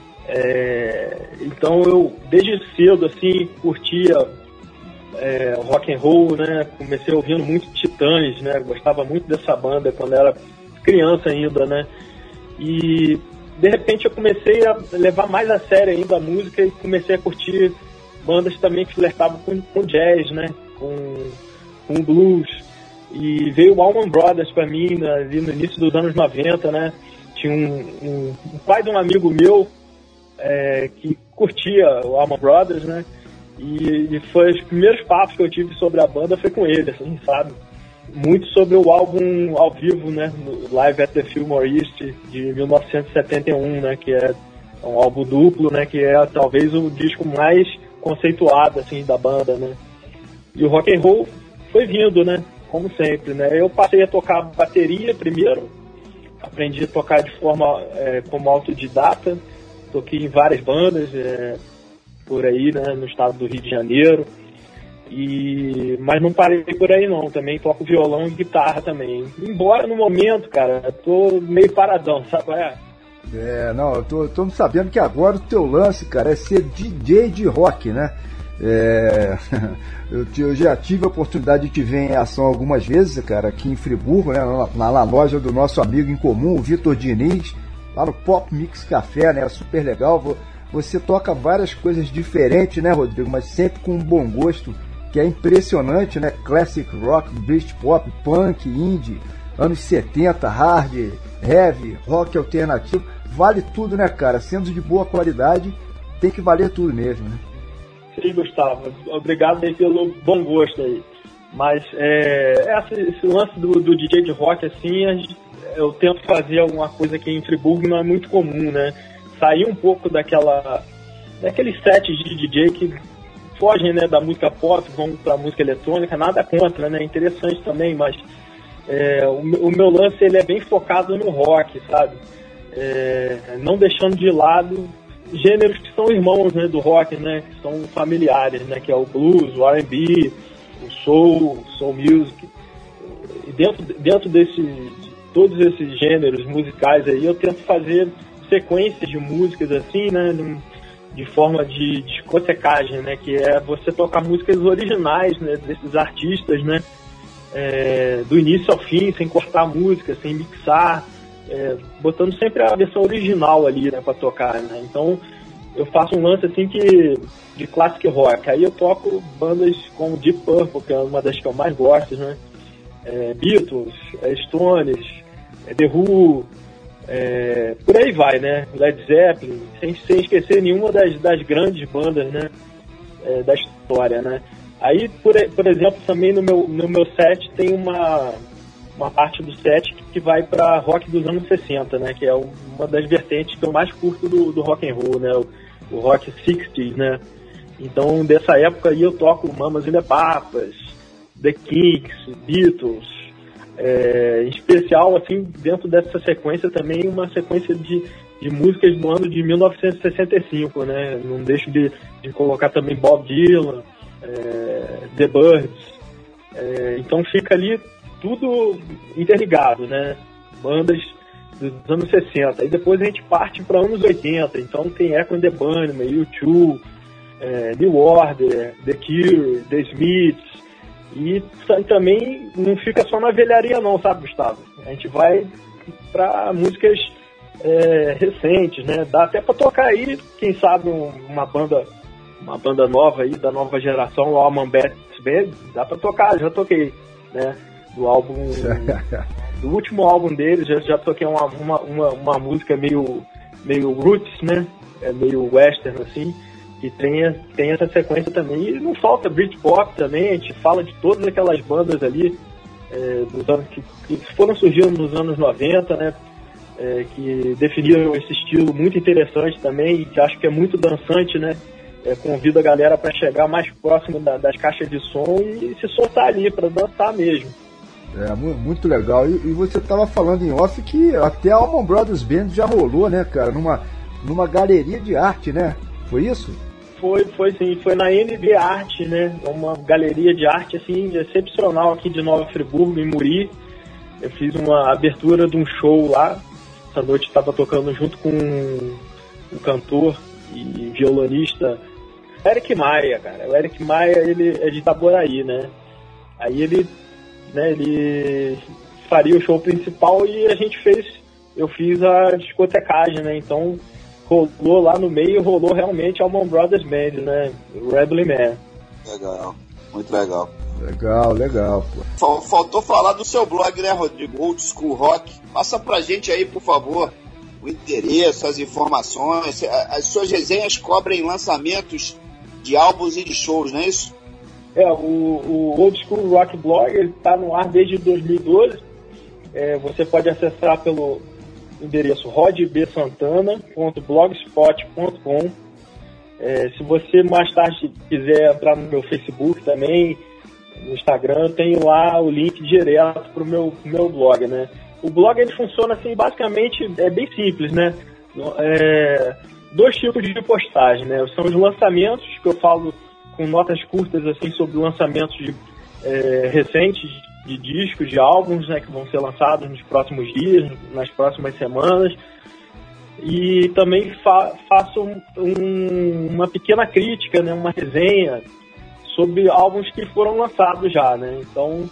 É, então eu, desde cedo, assim, curtia é, rock and roll, né? Comecei ouvindo muito Titãs, né? Gostava muito dessa banda quando era criança ainda, né? E de repente eu comecei a levar mais a sério ainda a música e comecei a curtir bandas também que flertavam com, com jazz, né? Com com blues, e veio o Allman Brothers para mim né, ali no início dos anos noventa, né? Tinha um, um, um pai de um amigo meu é, que curtia o Allman Brothers, né? E, e foi os primeiros papos que eu tive sobre a banda foi com ele, assim, sabe? Muito sobre o álbum ao vivo, né? No Live at the Fillmore East de mil novecentos e setenta e um, né? Que é um álbum duplo, né? Que é talvez o disco mais conceituado, assim, da banda, né? E o rock and roll foi vindo, né? Como sempre, né? Eu passei a tocar bateria primeiro, aprendi a tocar de forma é, como autodidata, toquei em várias bandas é, por aí, né? No estado do Rio de Janeiro, e mas não parei por aí não, também toco violão e guitarra também. Embora no momento, cara, eu tô meio paradão, sabe? É, é não, eu tô, tô sabendo que agora o teu lance, cara, é ser D J de rock, né? É, eu, eu já tive a oportunidade de te ver em ação algumas vezes, cara, aqui em Friburgo, né, na, na loja do nosso amigo em comum, o Vitor Diniz, lá no Pop Mix Café, né, super legal. Você toca várias coisas diferentes, né, Rodrigo, mas sempre com um bom gosto, que é impressionante, né, classic rock, Britpop, punk, indie, anos setenta, hard, heavy, rock alternativo, vale tudo, né, cara, sendo de boa qualidade, tem que valer tudo mesmo, né. Sim, Gustavo, obrigado aí pelo bom gosto aí. Mas é, esse, esse lance do, do D J de rock, assim, eu tento fazer alguma coisa aqui em Friburgo, não é muito comum, né? Sair um pouco daquela, daqueles sets de D J que fogem, né, da música pop, vão pra música eletrônica, nada contra, né? Interessante também, mas é, o, o meu lance ele é bem focado no rock, sabe? É, não deixando de lado gêneros que são irmãos, né, do rock, né, que são familiares, né, que é o blues, o R and B, o soul, soul music. E dentro, dentro desse, de todos esses gêneros musicais aí, eu tento fazer sequências de músicas assim, né, de forma de discotecagem, né, que é você tocar músicas originais, né, desses artistas, né, é, do início ao fim, sem cortar a música, sem mixar, É, botando sempre a versão original ali, né, pra tocar, né? Então eu faço um lance assim que de classic rock. Aí eu toco bandas como Deep Purple, que é uma das que eu mais gosto, né? É, Beatles, é, Stones, é, The Who, é, por aí vai, né? Led Zeppelin, sem, sem esquecer nenhuma das, das grandes bandas, né? É, da história, né? Aí, por, por exemplo, também no meu, no meu set tem uma uma parte do set que vai para rock dos anos sessenta, né, que é uma das vertentes que eu mais curto do, do rock and roll, né, o, o rock sessenta, né. Então, dessa época aí eu toco Mamas and the Papas, The Kinks, Beatles, é, em especial, assim, dentro dessa sequência também uma sequência de, de músicas do ano de mil novecentos e sessenta e cinco, né, não deixo de, de colocar também Bob Dylan, é, The Byrds, é, então fica ali tudo interligado, né? Bandas dos anos sessenta. E depois a gente parte para anos oitenta. Então tem Echo and the Bunnymen, U dois, é, New Order, The Cure, The Smiths. E também não fica só na velharia não, sabe, Gustavo? A gente vai para músicas é, recentes, né? Dá até para tocar aí, quem sabe, uma banda uma banda nova aí, da nova geração, o Allman Brothers Band. Dá para tocar, já toquei, né? Do álbum, do último álbum deles, já, já toquei uma, uma, uma, uma música meio, meio roots, né? É meio western, assim, que tem, tem essa sequência também. E não falta Britpop também, a gente fala de todas aquelas bandas ali, é, dos anos que, que foram surgindo nos anos noventa, né? É, que definiram esse estilo muito interessante também, e que acho que é muito dançante, né? É, convido a galera para chegar mais próximo da, das caixas de som e se soltar ali para dançar mesmo. É, muito legal. E, e você estava falando em off que até a Allman Brothers Band já rolou, né, cara? Numa, numa galeria de arte, né? Foi isso? Foi, foi sim. Foi na N B Arte, né? Uma galeria de arte, assim, excepcional aqui de Nova Friburgo, em Muri. Eu fiz uma abertura de um show lá. Essa noite estava tocando junto com um cantor e violonista, Eric Maia, cara. O Eric Maia, ele é de Itaboraí, né? Aí ele, né, ele faria o show principal e a gente fez, eu fiz a discotecagem, né? Então rolou lá no meio, rolou realmente Allman Brothers Band, né? Rebel Man. Legal, muito legal. Legal, legal, pô. Faltou falar do seu blog, né, Rodrigo? Old School Rock. Passa pra gente aí, por favor, o endereço, as informações. As suas resenhas cobrem lançamentos de álbuns e de shows, não é isso? É, o, o Old School Rock Blog, ele tá no ar desde dois mil e doze. É, você pode acessar pelo endereço rod b santana ponto blogspot ponto com. É, se você mais tarde quiser entrar no meu Facebook também, no Instagram, eu tenho lá o link direto pro meu, meu blog, né? O blog, ele funciona assim, basicamente, é bem simples, né? É, dois tipos de postagem, né? São os lançamentos, que eu falo com notas curtas, assim, sobre lançamentos de, é, recentes de discos, de álbuns, né? Que vão ser lançados nos próximos dias, nas próximas semanas. E também fa- faço um, uma pequena crítica, né? Uma resenha sobre álbuns que foram lançados já, né? Então,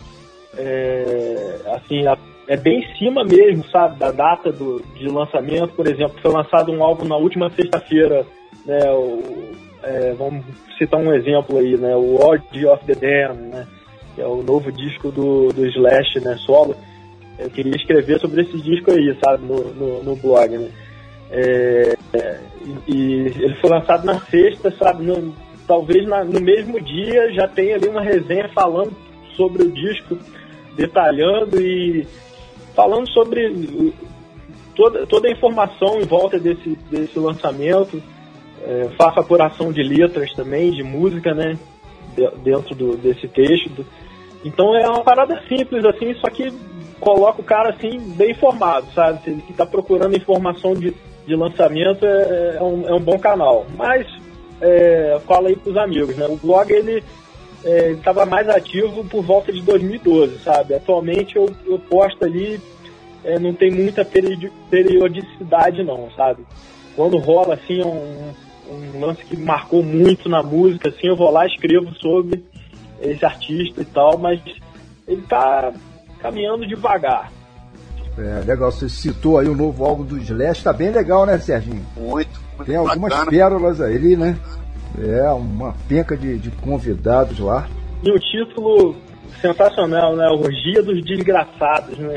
é, assim, a, é bem em cima mesmo, sabe, da data do, de lançamento. Por exemplo, foi lançado um álbum na última sexta-feira, né? O, é, vamos citar um exemplo aí, né? O Orgy of the Damned, né? Que é o novo disco do, do Slash, né? Solo. Eu queria escrever sobre esse disco aí, sabe, no, no, no blog, né? É, é, e, e ele foi lançado na sexta, sabe, no, talvez na, no mesmo dia já tenha ali uma resenha falando sobre o disco, detalhando e falando sobre toda, toda a informação em volta desse, desse lançamento. É, faço apuração de letras também, de música, né, dentro do, desse texto. Então é uma parada simples, assim, só que coloca o cara, assim, bem informado, sabe? Se ele está procurando informação de, de lançamento, é, é, um, é um bom canal. Mas É, fala aí pros amigos, né? O blog, ele estava mais ativo por volta de dois mil e doze, sabe? Atualmente eu, eu posto ali, é, não tem muita peri- periodicidade não, sabe? Quando rola, assim, um, um lance que marcou muito na música, assim, eu vou lá e escrevo sobre esse artista e tal, mas ele tá caminhando devagar. É, legal, você citou aí o novo álbum do Slash, tá bem legal, né, Serginho? Muito, muito Tem algumas bacana. pérolas aí, né? É, uma penca de, de convidados lá. E um título sensacional, né? Orgia dos Desgraçados, né?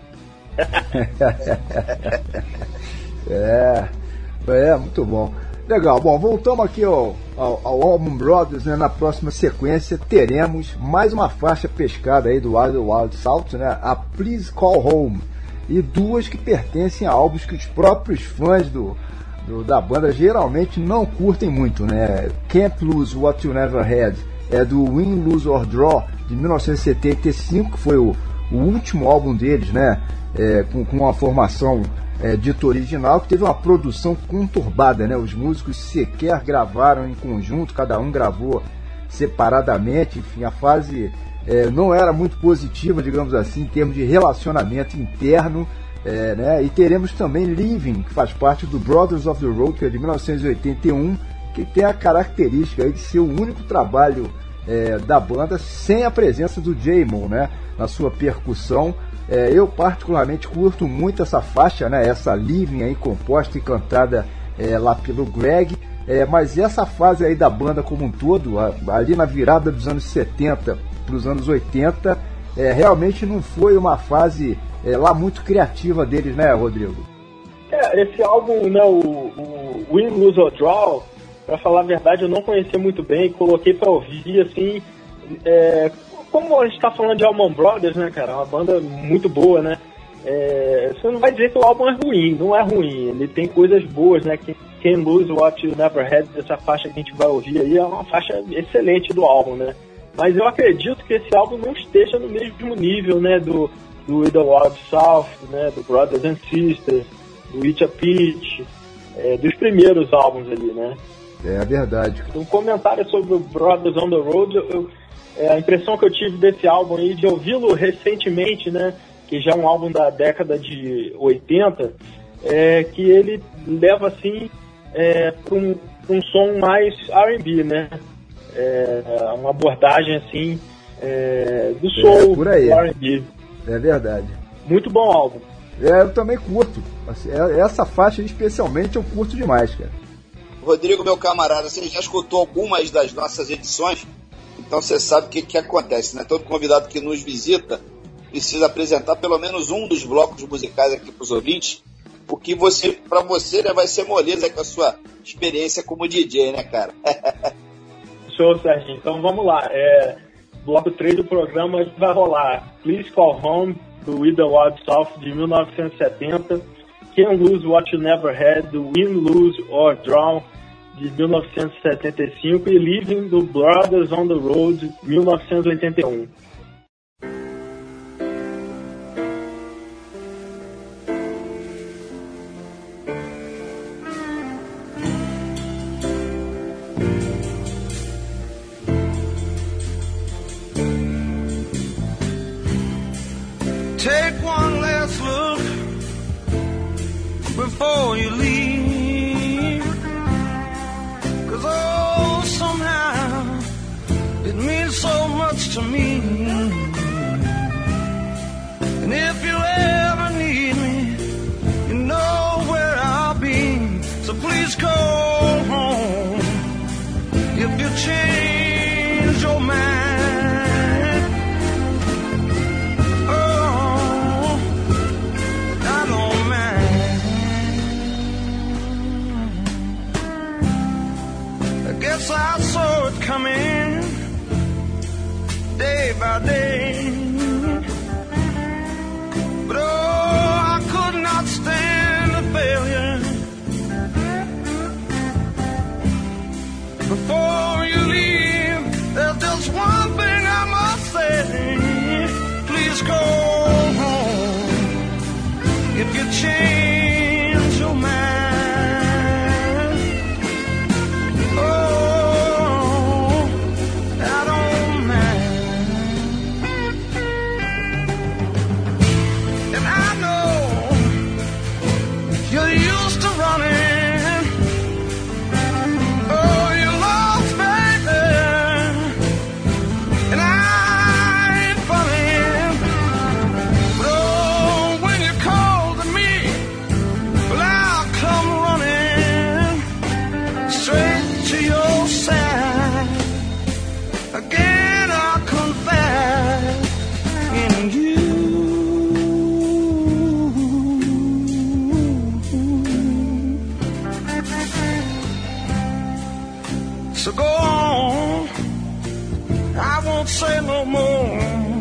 é, é, muito bom. Legal, bom, voltamos aqui ao, ao, ao Allman Brothers, né? Na próxima sequência teremos mais uma faixa pescada aí do Wild Wild South, né? A Please Call Home. E duas que pertencem a álbuns que os próprios fãs do, do, da banda geralmente não curtem muito, né? Can't Lose What You Never Had é do Win, Lose or Draw, de mil novecentos e setenta e cinco, que foi o, o último álbum deles, né? É, com, com uma formação é, dita original, que teve uma produção conturbada, né? Os músicos sequer gravaram em conjunto, cada um gravou separadamente, enfim, a fase é, não era muito positiva, digamos assim, em termos de relacionamento interno, é, né? E teremos também Living, que faz parte do Brothers of the Road, que é de mil novecentos e oitenta e um, que tem a característica aí de ser o único trabalho é, da banda sem a presença do J-Mo, né? Na sua percussão. É, eu particularmente curto muito essa faixa, né? Essa Living aí, composta e cantada é, lá pelo Greg, é, mas essa fase aí da banda como um todo, a, ali na virada dos anos setenta para os anos oitenta, é, realmente não foi uma fase é, lá muito criativa deles, né, Rodrigo? É, esse álbum, né, o, o Win, Lose or Draw, pra falar a verdade, eu não conhecia muito bem, coloquei pra ouvir, assim, é, como a gente tá falando de Allman Brothers, né, cara, uma banda muito boa, né, é, você não vai dizer que o álbum é ruim, não é ruim, ele tem coisas boas, né, que Can't Lose What You Never Had, essa faixa que a gente vai ouvir aí, é uma faixa excelente do álbum, né, mas eu acredito que esse álbum não esteja no mesmo nível, né, do, do The Wild South, né, do Brothers and Sisters, do It's a Peach, é, dos primeiros álbuns ali, né. É verdade. Um comentário sobre o Brothers on the Road, eu, eu, é, a impressão que eu tive desse álbum aí, de ouvi-lo recentemente, né, que já é um álbum da década de oitenta, é que ele leva, assim, é, para um, um som mais R and B, né, é, uma abordagem, assim, é, do soul, é, por aí. do R and B. É verdade. Muito bom álbum. É, eu também curto. Essa faixa especialmente eu curto demais, cara. Rodrigo, meu camarada, você já escutou algumas das nossas edições? Então você sabe o que, que acontece, né? Todo convidado que nos visita precisa apresentar pelo menos um dos blocos musicais aqui para os ouvintes, porque você, para você, né, vai ser moleza com a sua experiência como D J, né, cara? Show, Serginho. Então vamos lá. É, bloco três do programa vai rolar Please Call Home, do With the Wild South, de mil novecentos e setenta, Can't Lose What You Never Had, do Win, Lose or Draw, de mil novecentos e setenta e cinco, e Living, do Brothers on the Road, mil novecentos e oitenta e um. Take one last look before you leave, 'cause oh, somehow it means so much to me. And if you ever need me, you know where I'll be. So please call home if you change your mind. Guess I saw it coming day by day, but oh, I could not stand the failure. Before you leave, there's just one thing I must say. Please go home if you change your mind. So go on, I won't say no more.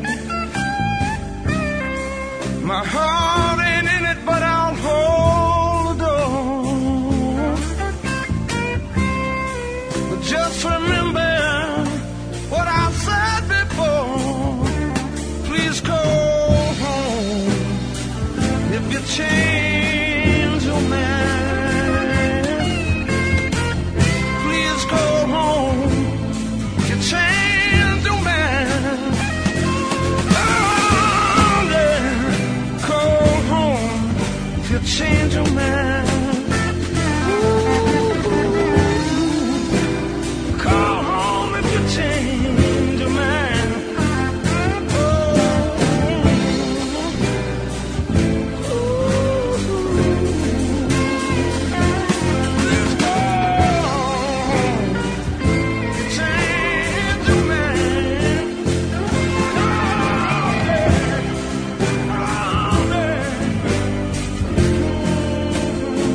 My heart ain't in it, but I'll hold the door. But just remember what I said before. Please go home if you change your mind. Change your man. Oh, yeah. Call home if you change your man. Ooh. Call home if you change your man. Oh. Let's go home if you change your man. Oh, yeah. Oh, yeah.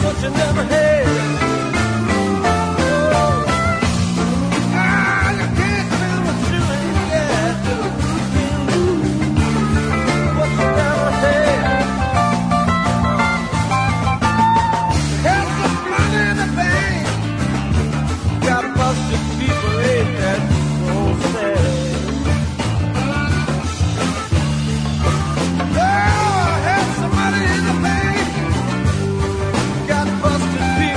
what you never had. Oh, ah, you can't spend what you ain't got. You can't lose what you never had. Had some money in the bank. Got busted people, ain't that so sad? Oh, I had some money in the bank. Got busted people.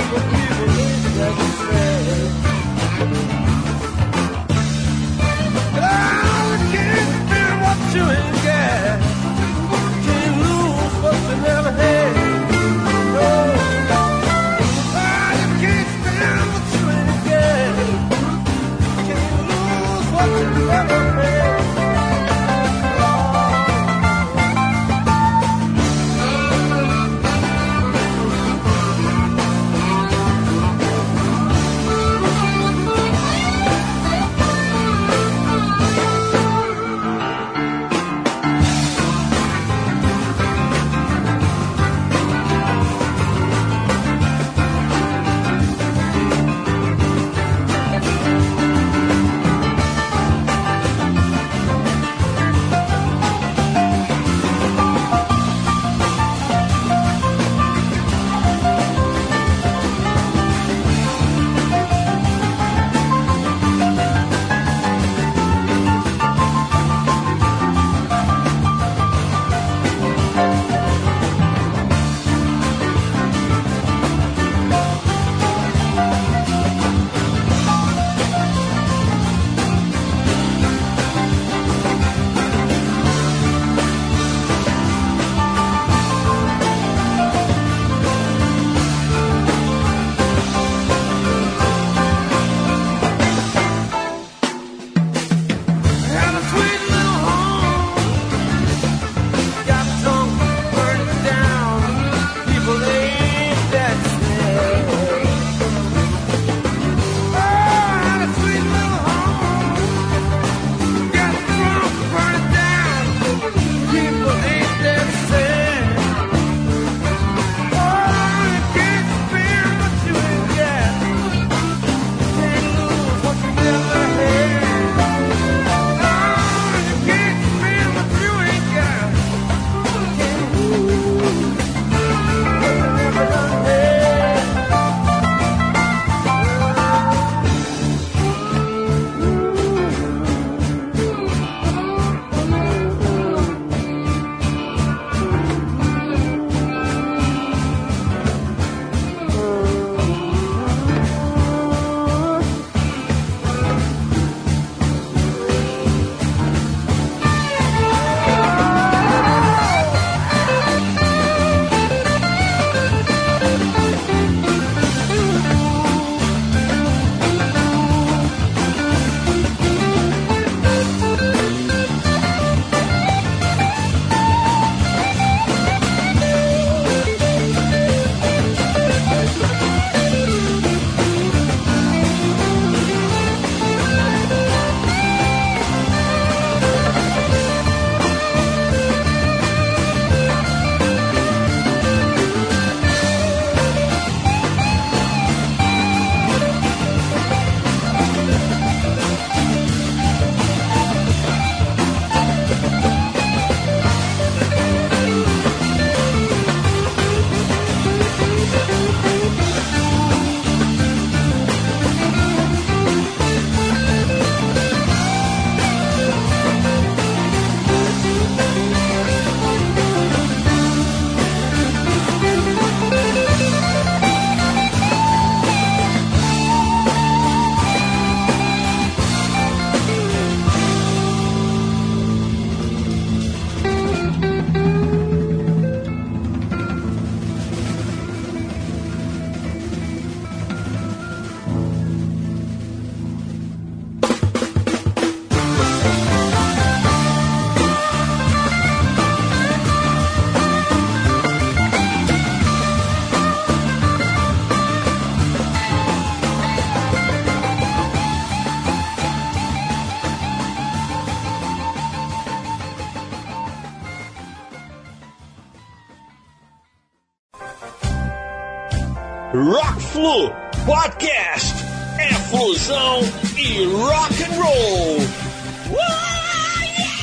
Rock Flu Podcast. É fusão e rock and roll. Uou,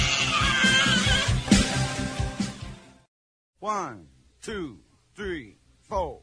yeah! One, two, three, four.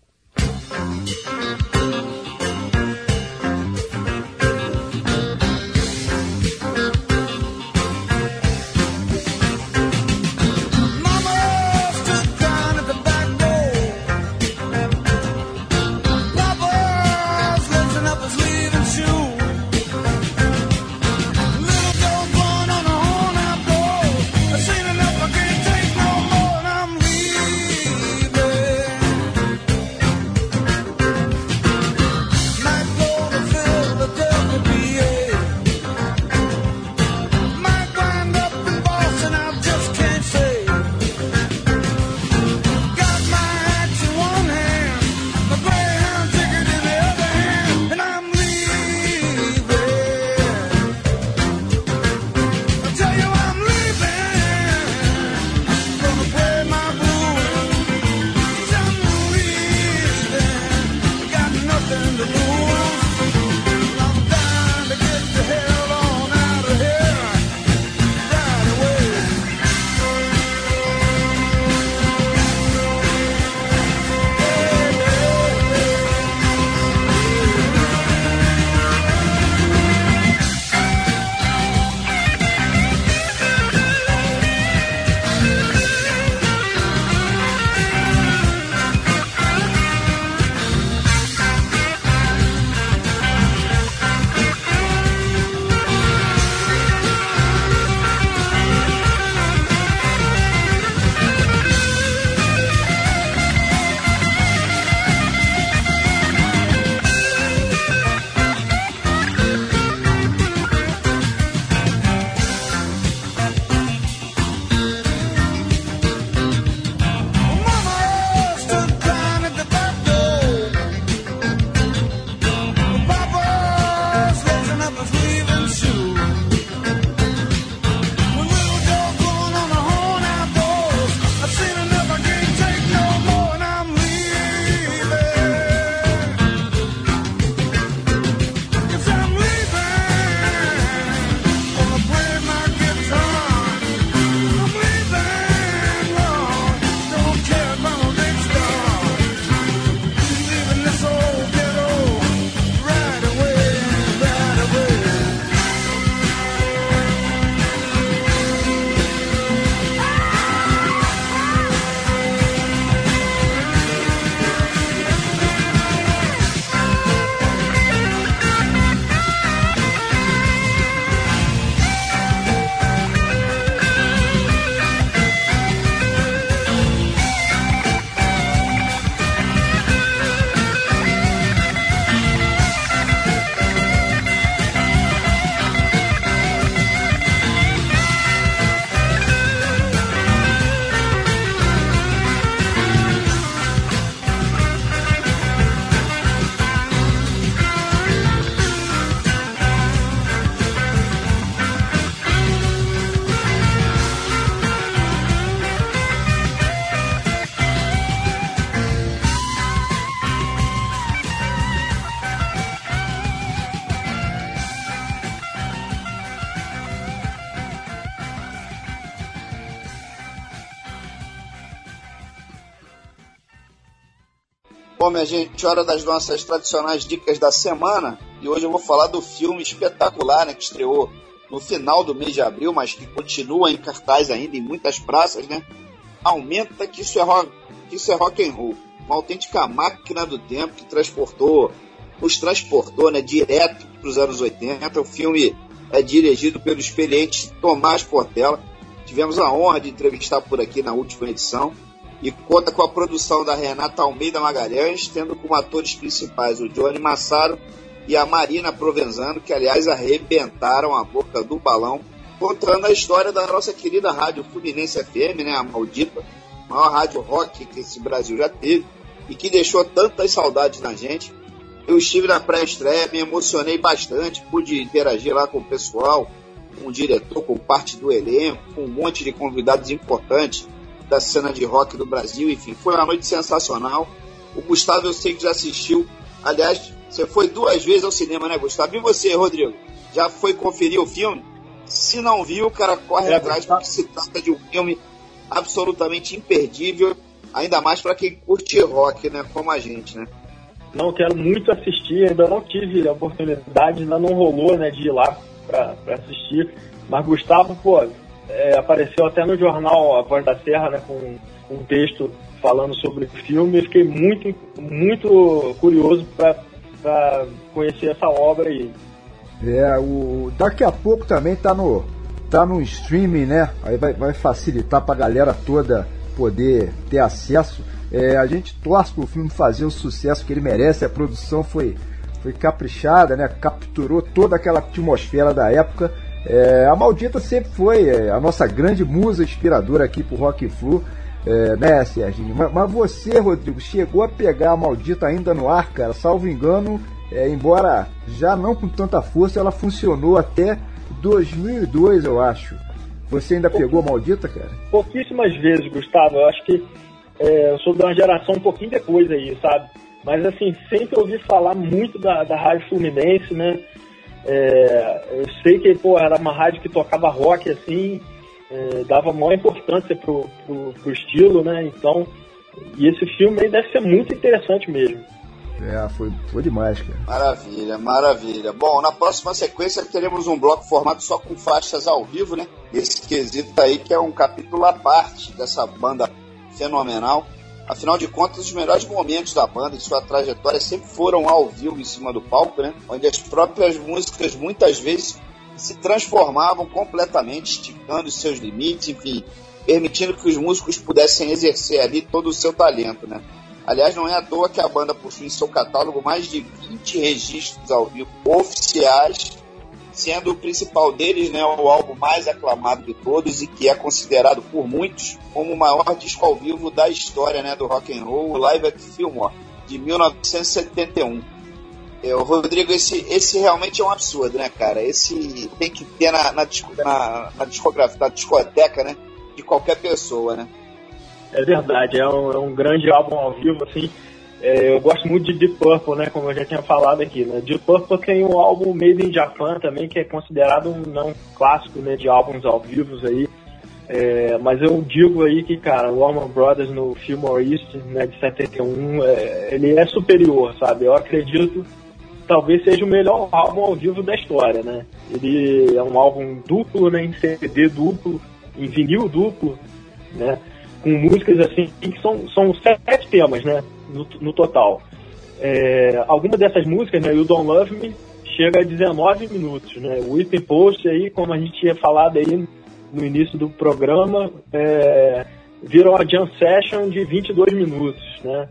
Bom, minha gente, hora das nossas tradicionais dicas da semana. E hoje eu vou falar do filme espetacular, né, que estreou no final do mês de abril, mas que continua em cartaz ainda em muitas praças, né? Aumenta que isso é rock, que isso é rock and roll. Uma autêntica máquina do tempo que transportou, nos transportou, né, direto para os anos oitenta. O filme é dirigido pelo experiente Tomás Portela. Tivemos a honra de entrevistar por aqui na última edição. E conta com a produção da Renata Almeida Magalhães, tendo como atores principais o Johnny Massaro e a Marina Provenzano, que aliás arrebentaram a boca do balão, contando a história da nossa querida rádio Fluminense F M, né, a maldita, maior rádio rock que esse Brasil já teve, e que deixou tantas saudades na gente. Eu estive na pré-estreia, me emocionei bastante, pude interagir lá com o pessoal, com o diretor, com parte do elenco, com um monte de convidados importantes da cena de rock do Brasil. Enfim, foi uma noite sensacional. O Gustavo eu sei que já assistiu. Aliás, você foi duas vezes ao cinema, né, Gustavo? E você, Rodrigo? Já foi conferir o filme? Se não viu, o cara corre é, atrás, porque se trata de um filme absolutamente imperdível, ainda mais para quem curte rock, né, como a gente, né? Não, quero muito assistir, ainda não tive a oportunidade, ainda não rolou, né, de ir lá para assistir, mas Gustavo, pô, é, apareceu até no jornal A Voz da Serra, né, com um texto falando sobre o filme, e fiquei muito, muito curioso para conhecer essa obra aí. É, o, daqui a pouco também tá no, tá no streaming, né? Aí vai, vai facilitar pra galera toda poder ter acesso. É, a gente torce pro filme fazer o sucesso que ele merece. A produção foi, foi caprichada, né? Capturou toda aquela atmosfera da época. É, a Maldita sempre foi é, a nossa grande musa inspiradora aqui pro Rock Flu, é, né, Serginho? Mas, mas você, Rodrigo, chegou a pegar a Maldita ainda no ar, cara? Salvo engano, é, embora já não com tanta força, ela funcionou até dois mil e dois, eu acho. Você ainda pegou a Maldita, cara? Pouquíssimas vezes, Gustavo. Eu acho que é, eu sou de uma geração um pouquinho depois aí, sabe? Mas, assim, sempre ouvi falar muito da, da Rádio Fluminense, né? É, eu sei que, pô, era uma rádio que tocava rock, assim, é, dava maior importância pro, pro, pro estilo, né? Então, e esse filme aí deve ser muito interessante mesmo. É, foi, foi demais, cara. Maravilha, maravilha. Bom, na próxima sequência teremos um bloco formado só com faixas ao vivo, né? Esse quesito aí que é um capítulo à parte dessa banda fenomenal. Afinal de contas, os melhores momentos da banda e sua trajetória sempre foram ao vivo em cima do palco, né? Onde as próprias músicas muitas vezes se transformavam completamente, esticando os seus limites, enfim, permitindo que os músicos pudessem exercer ali todo o seu talento, né? Aliás, não é à toa que a banda possui em seu catálogo mais de vinte registros ao vivo oficiais, sendo o principal deles, né, o álbum mais aclamado de todos e que é considerado por muitos como o maior disco ao vivo da história, né, do rock and roll, o Live at Fillmore, de mil novecentos e setenta e um. É, Rodrigo, esse, esse realmente é um absurdo, né, cara? Esse tem que ter na, na, na, na discografia, na discoteca, né, de qualquer pessoa, né? É verdade, é um, é um grande álbum ao vivo, assim. É, eu gosto muito de Deep Purple, né, como eu já tinha falado aqui, né. Deep Purple tem um álbum Made in Japan também, que é considerado um não clássico, né, de álbuns ao vivo aí. É, mas eu digo aí que, cara, o Allman Brothers no Fillmore East, né, de setenta e um, é, ele é superior, sabe? Eu acredito que talvez seja o melhor álbum ao vivo da história, né. Ele é um álbum duplo, né, em C D duplo, em vinil duplo, né, com músicas assim, que são, são sete temas, né, no, no total. É, algumas dessas músicas, né, You Don't Love Me, chega a dezenove minutos, né, o Whipping Post aí, como a gente tinha falado aí no início do programa, é, virou uma jam session de vinte e dois minutos, né,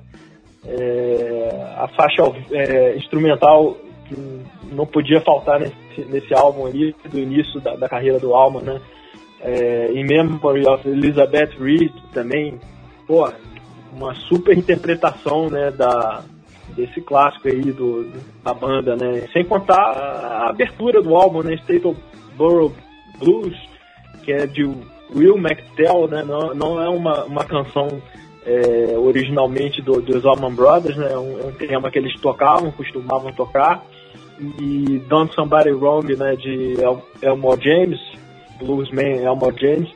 é, a faixa é, instrumental que não podia faltar nesse, nesse álbum ali, do início da, da carreira do Allman, né, É, In Memory of Elizabeth Reed também, pô, uma super interpretação, né, da, desse clássico aí do, da banda, né, sem contar a abertura do álbum, né, Statesboro Blues, que é de Will McTell, né, não, não é uma, uma canção é, originalmente do, dos Allman Brothers, né, é um, é um tema que eles tocavam, costumavam tocar, e Don't Somebody Wrong, né, de El, Elmore James, Bluesman, Elmore James.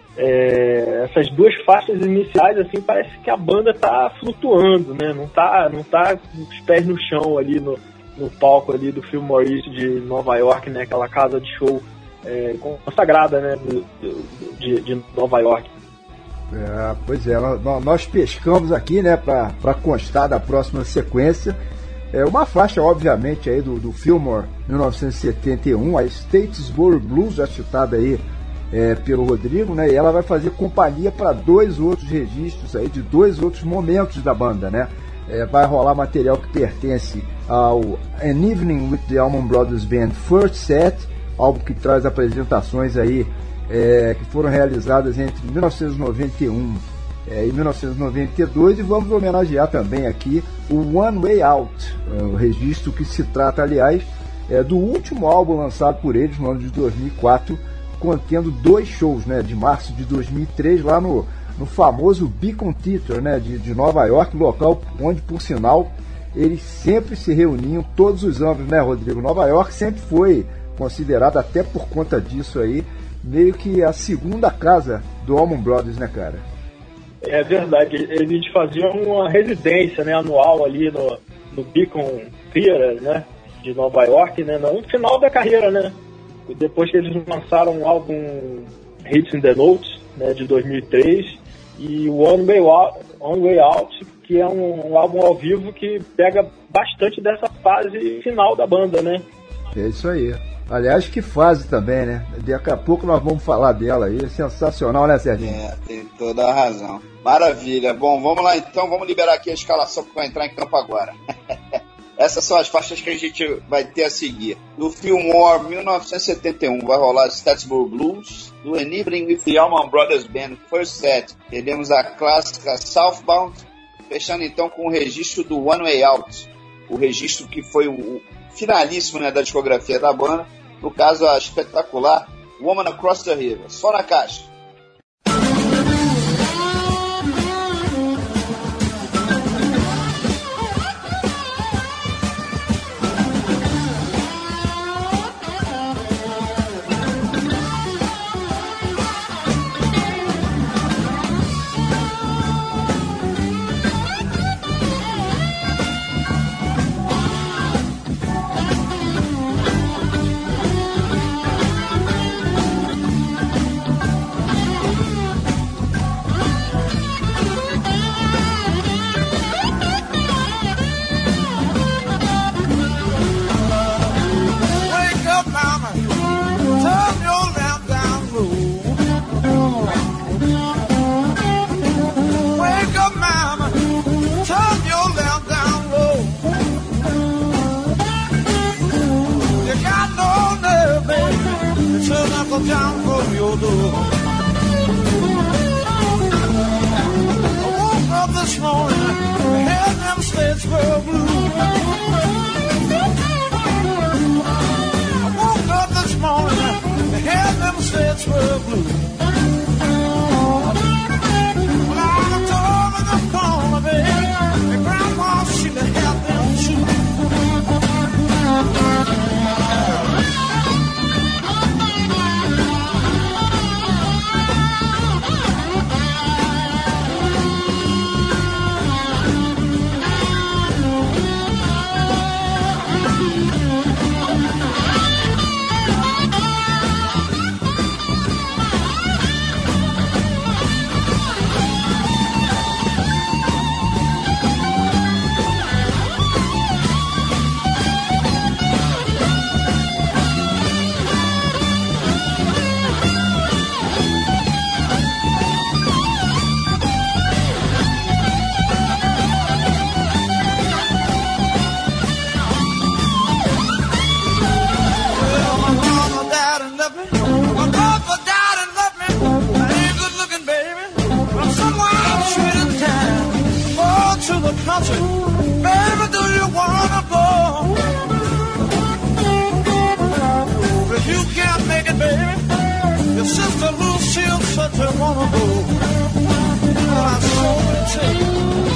É, essas duas faixas iniciais, assim, parece que a banda tá flutuando, né? Não tá, não tá com os pés no chão ali no, no palco ali do Fillmore East de Nova York, né? Aquela casa de show é, consagrada, né? De, de Nova York. É, pois é, nós, nós pescamos aqui, né? Pra, pra constar da próxima sequência. É uma faixa, obviamente, aí do, do Fillmore mil novecentos e setenta e um, a Statesboro Blues, já citada aí é, pelo Rodrigo, né? E ela vai fazer companhia para dois outros registros aí, de dois outros momentos da banda, né? É, vai rolar material que pertence ao An Evening with the Allman Brothers Band First Set, álbum que traz apresentações aí é, que foram realizadas entre mil novecentos e noventa e um É, em mil novecentos e noventa e dois, e vamos homenagear também aqui o One Way Out, é, o registro que se trata, aliás, é, do último álbum lançado por eles no ano de dois mil e quatro, contendo dois shows, né, de março de dois mil e três, lá no no famoso Beacon Theatre, né, de, de Nova York, local onde, por sinal, eles sempre se reuniam todos os anos, né, Rodrigo? Nova York sempre foi considerada, até por conta disso aí, meio que a segunda casa do Allman Brothers, né, cara? É verdade, eles faziam uma residência, né, anual ali no, no Beacon Theatre, né, de Nova York, né, no final da carreira, né, depois que eles lançaram o álbum Hits in the Notes, né, de dois mil e três, e o One Way Out, One Way Out que é um, um álbum ao vivo que pega bastante dessa fase final da banda, né? É isso aí. Aliás, que fase também, né? Daqui a pouco nós vamos falar dela aí. Sensacional, né, Serginho? É, tem toda a razão. Maravilha. Bom, vamos lá então. Vamos liberar aqui a escalação que vai entrar em campo agora. Essas são as faixas que a gente vai ter a seguir. No Fillmore, mil novecentos e setenta e um, vai rolar Statesboro Blues. Do Enabling with the Allman Brothers Band, First Set, teremos a clássica Southbound. Fechando então com o registro do One Way Out. O registro que foi o finalíssimo, né, da discografia da banda. No caso, a espetacular Woman Across the River. Só na caixa. Down from your door. I woke up this morning, I had them Statesboro Blues. I woke up this morning, I had them Statesboro Blues. Well, I told me the corner, baby, and Grandma, she'd have them shoes. Baby, do you wanna go? If you can't make it, baby, your sister Lucille said you wanna go. Well, I saw her take.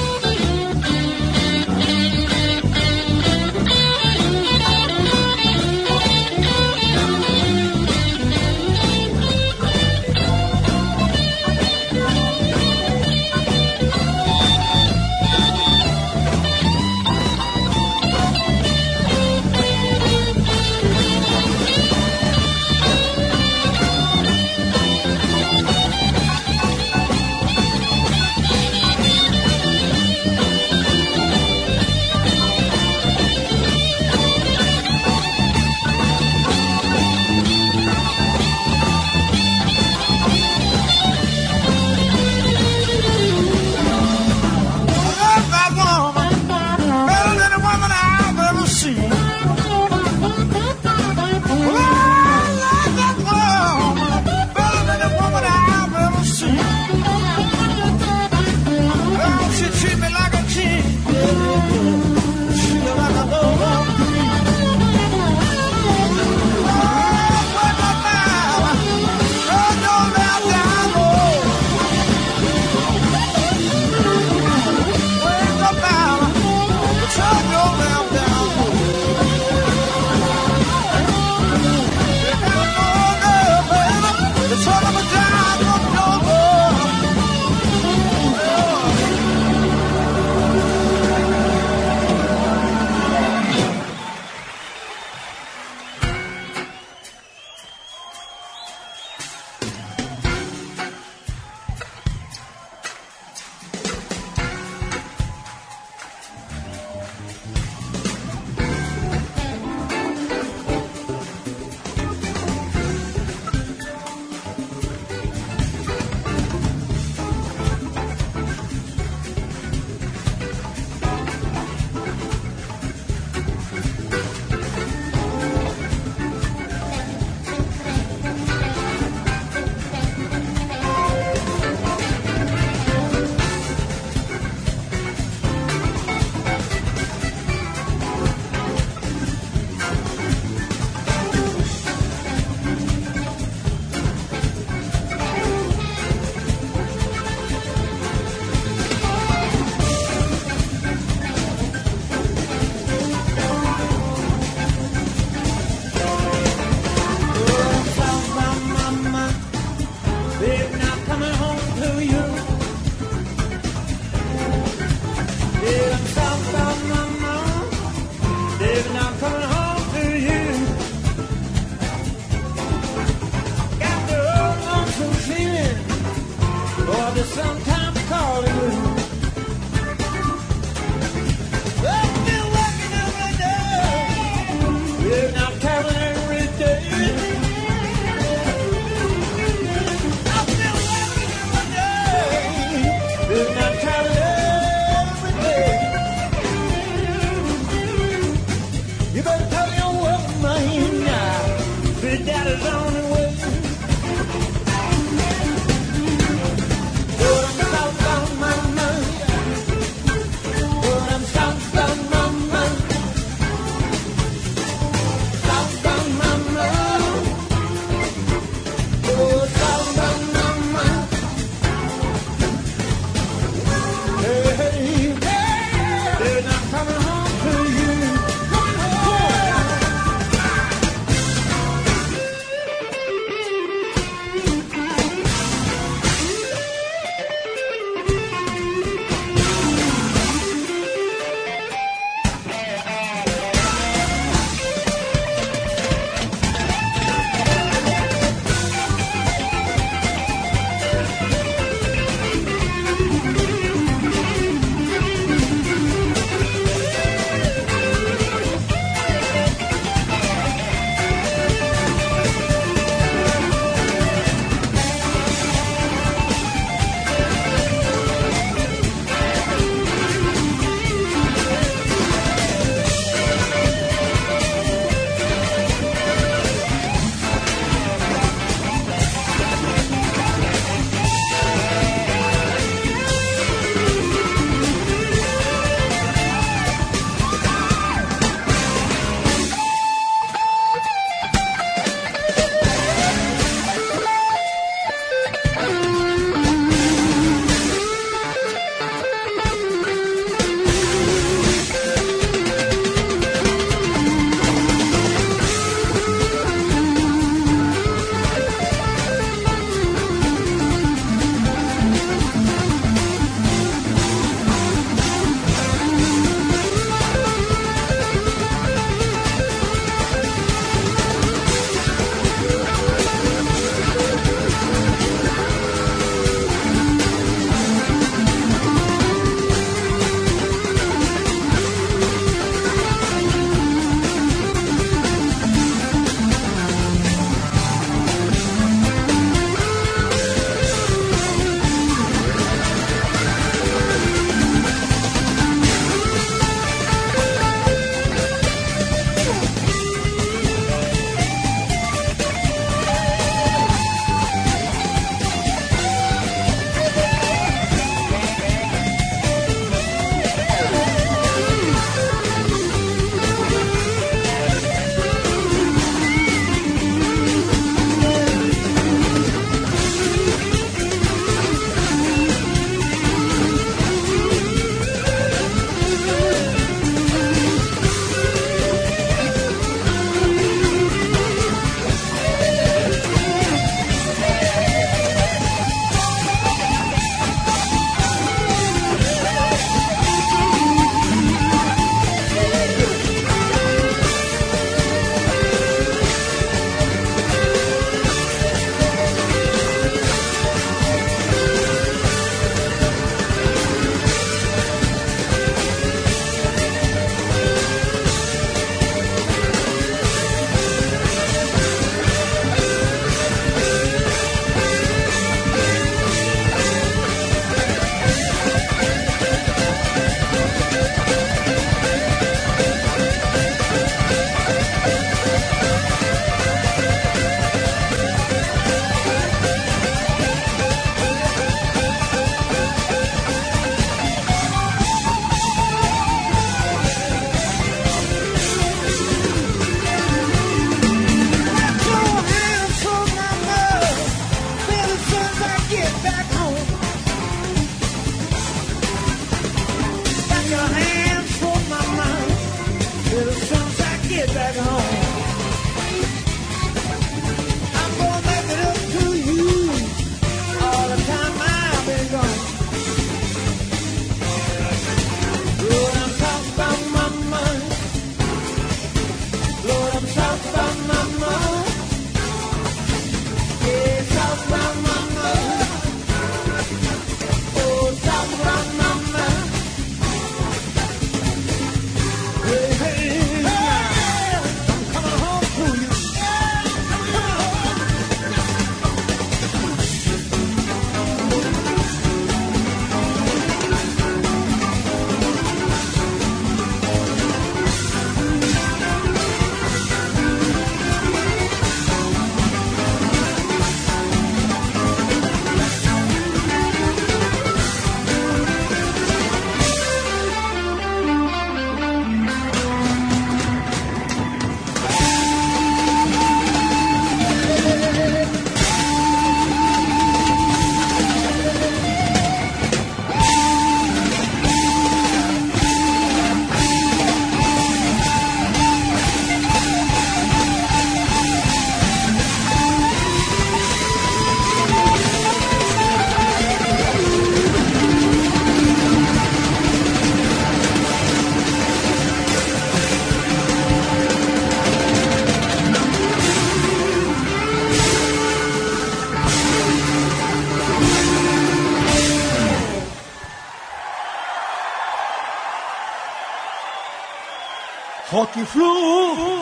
Rock Flu.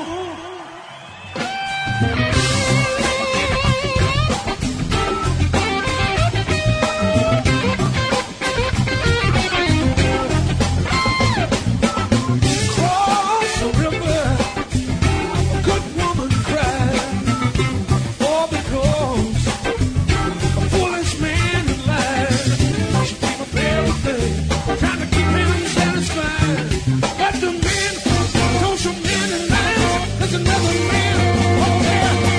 Another man, oh yeah.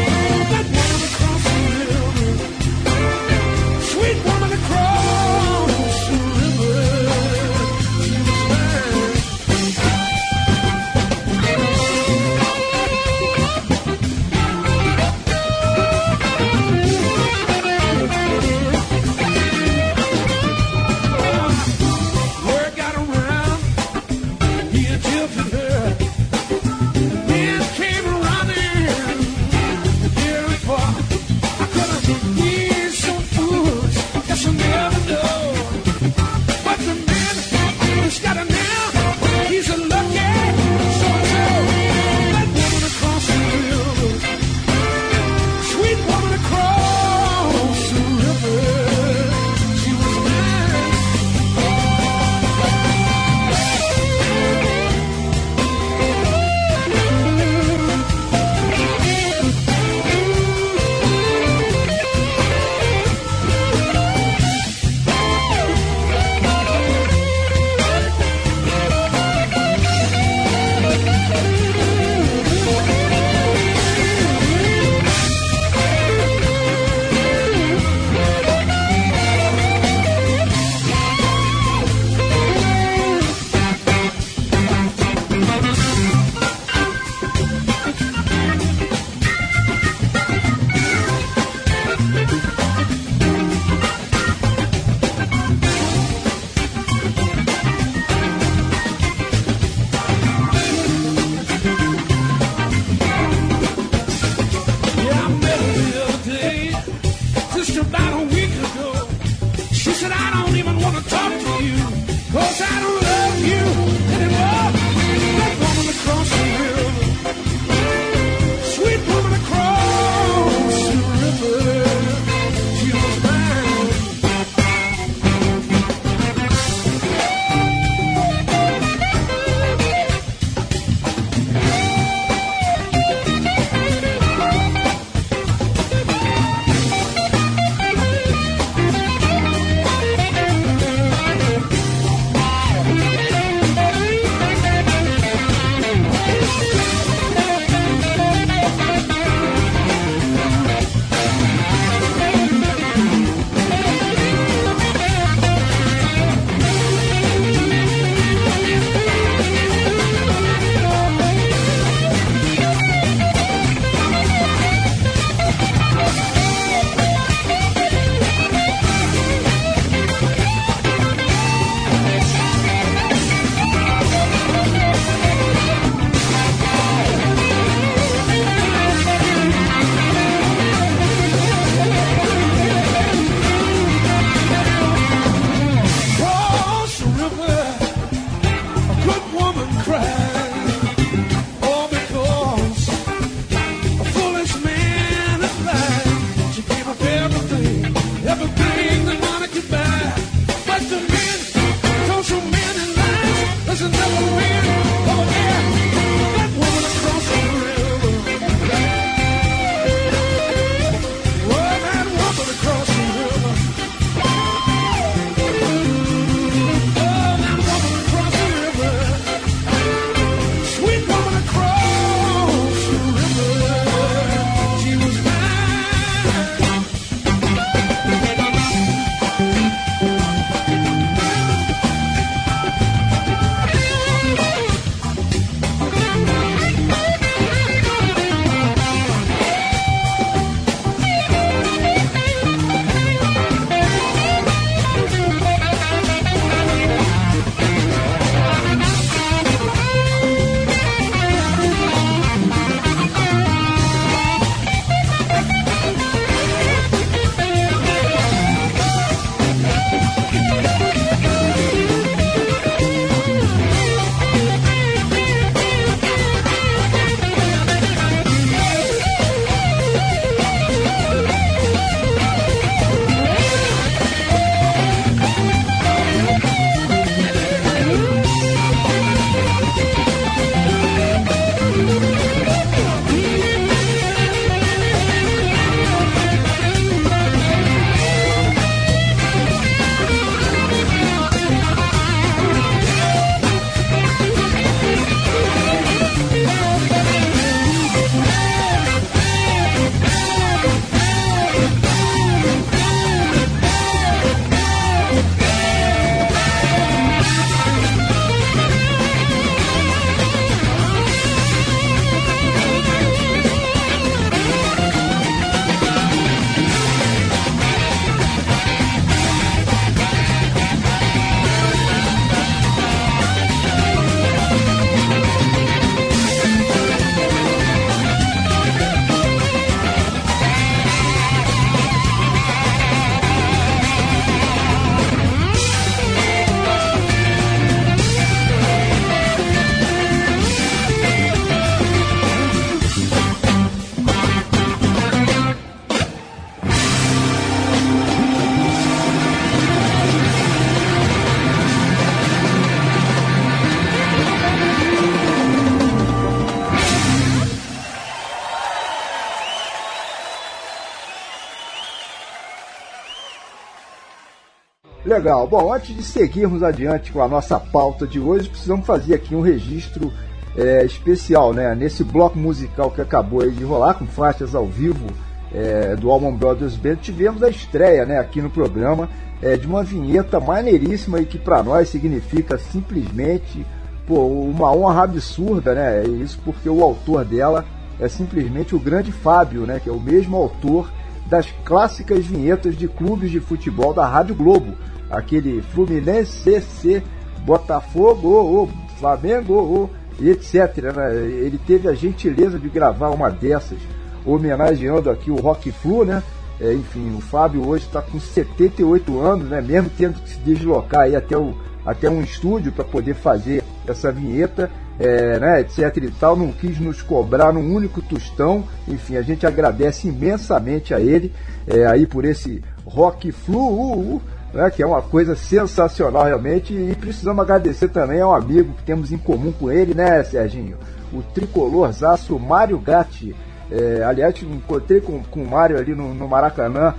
legal. Bom, antes de seguirmos adiante com a nossa pauta de hoje, precisamos fazer aqui um registro é, especial, né? Nesse bloco musical que acabou aí de rolar, com faixas ao vivo é, do Allman Brothers Band, tivemos a estreia, né, aqui no programa é, de uma vinheta maneiríssima e que para nós significa simplesmente pô, uma honra absurda, né? Isso porque o autor dela é simplesmente o grande Fábio, né? Que é o mesmo autor das clássicas vinhetas de clubes de futebol da Rádio Globo, aquele Fluminense, C C, Botafogo, oh, oh, Flamengo, oh, e etcétera. Né? Ele teve a gentileza de gravar uma dessas, homenageando aqui o Rock Flu, né? É, enfim, o Fábio hoje está com setenta e oito anos, né? Mesmo tendo que se deslocar aí até, o, até um estúdio para poder fazer essa vinheta, é, né, etc e tal, não quis nos cobrar num único tostão. Enfim, a gente agradece imensamente a ele é, aí por esse Rock Flu, uh, uh, né, que é uma coisa sensacional realmente, e precisamos agradecer também ao amigo que temos em comum com ele, né, Serginho? O tricolorzaço Mário Gatti. É, aliás, encontrei com, com o Mário ali no, no Maracanã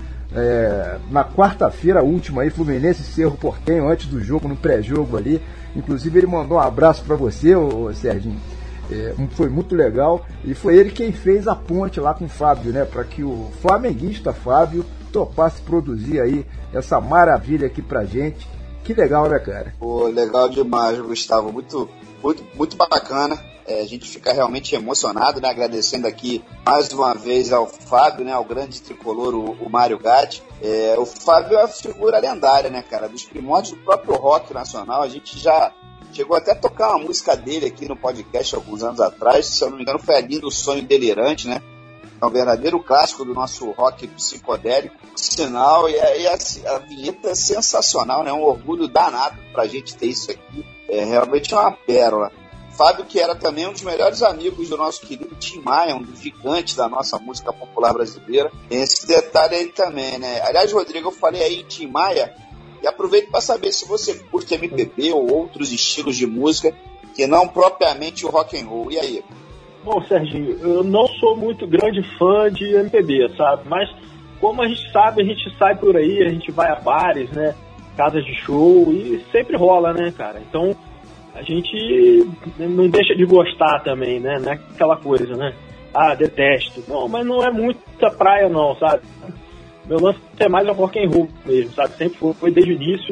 é, na quarta-feira última aí, Fluminense e Cerro Porteño, antes do jogo, no pré-jogo ali. Inclusive ele mandou um abraço para você, ô, ô, Serginho. É, foi muito legal, e foi ele quem fez a ponte lá com o Fábio, né, para que o flamenguista Fábio topasse produzir aí essa maravilha aqui pra gente. Que legal, né, cara? Pô, legal demais, Gustavo, muito, muito, muito bacana. É, a gente fica realmente emocionado, né? Agradecendo aqui mais uma vez ao Fábio, né? Ao grande tricolor, o, o Mário Gatti. É, o Fábio é uma figura lendária, né, cara? Dos primórdios do próprio rock nacional. A gente já chegou até a tocar uma música dele aqui no podcast alguns anos atrás. Se eu não me engano, foi a Lindo Sonho Delirante, né? É um verdadeiro clássico do nosso rock psicodélico. Sinal, e a, e a, a vinheta é sensacional, né? É um orgulho danado pra gente ter isso aqui. É realmente uma pérola. Fábio, que era também um dos melhores amigos do nosso querido Tim Maia, um dos gigantes da nossa música popular brasileira. Tem esse detalhe aí também, né? Aliás, Rodrigo, eu falei aí em Tim Maia, e aproveito para saber se você curte M P B ou outros estilos de música, que não propriamente o rock and roll. E aí? Bom, Serginho, eu não sou muito grande fã de M P B, sabe? Mas como a gente sabe, a gente sai por aí, a gente vai a bares, né? Casas de show, e sempre rola, né, cara? Então a gente não deixa de gostar também, né? Não é aquela coisa, né? Ah, detesto. Não, mas não é muita praia não, sabe? Meu lance é mais o rock and roll mesmo, sabe? Sempre foi, foi desde o início,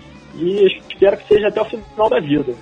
e espero que seja até o final da vida.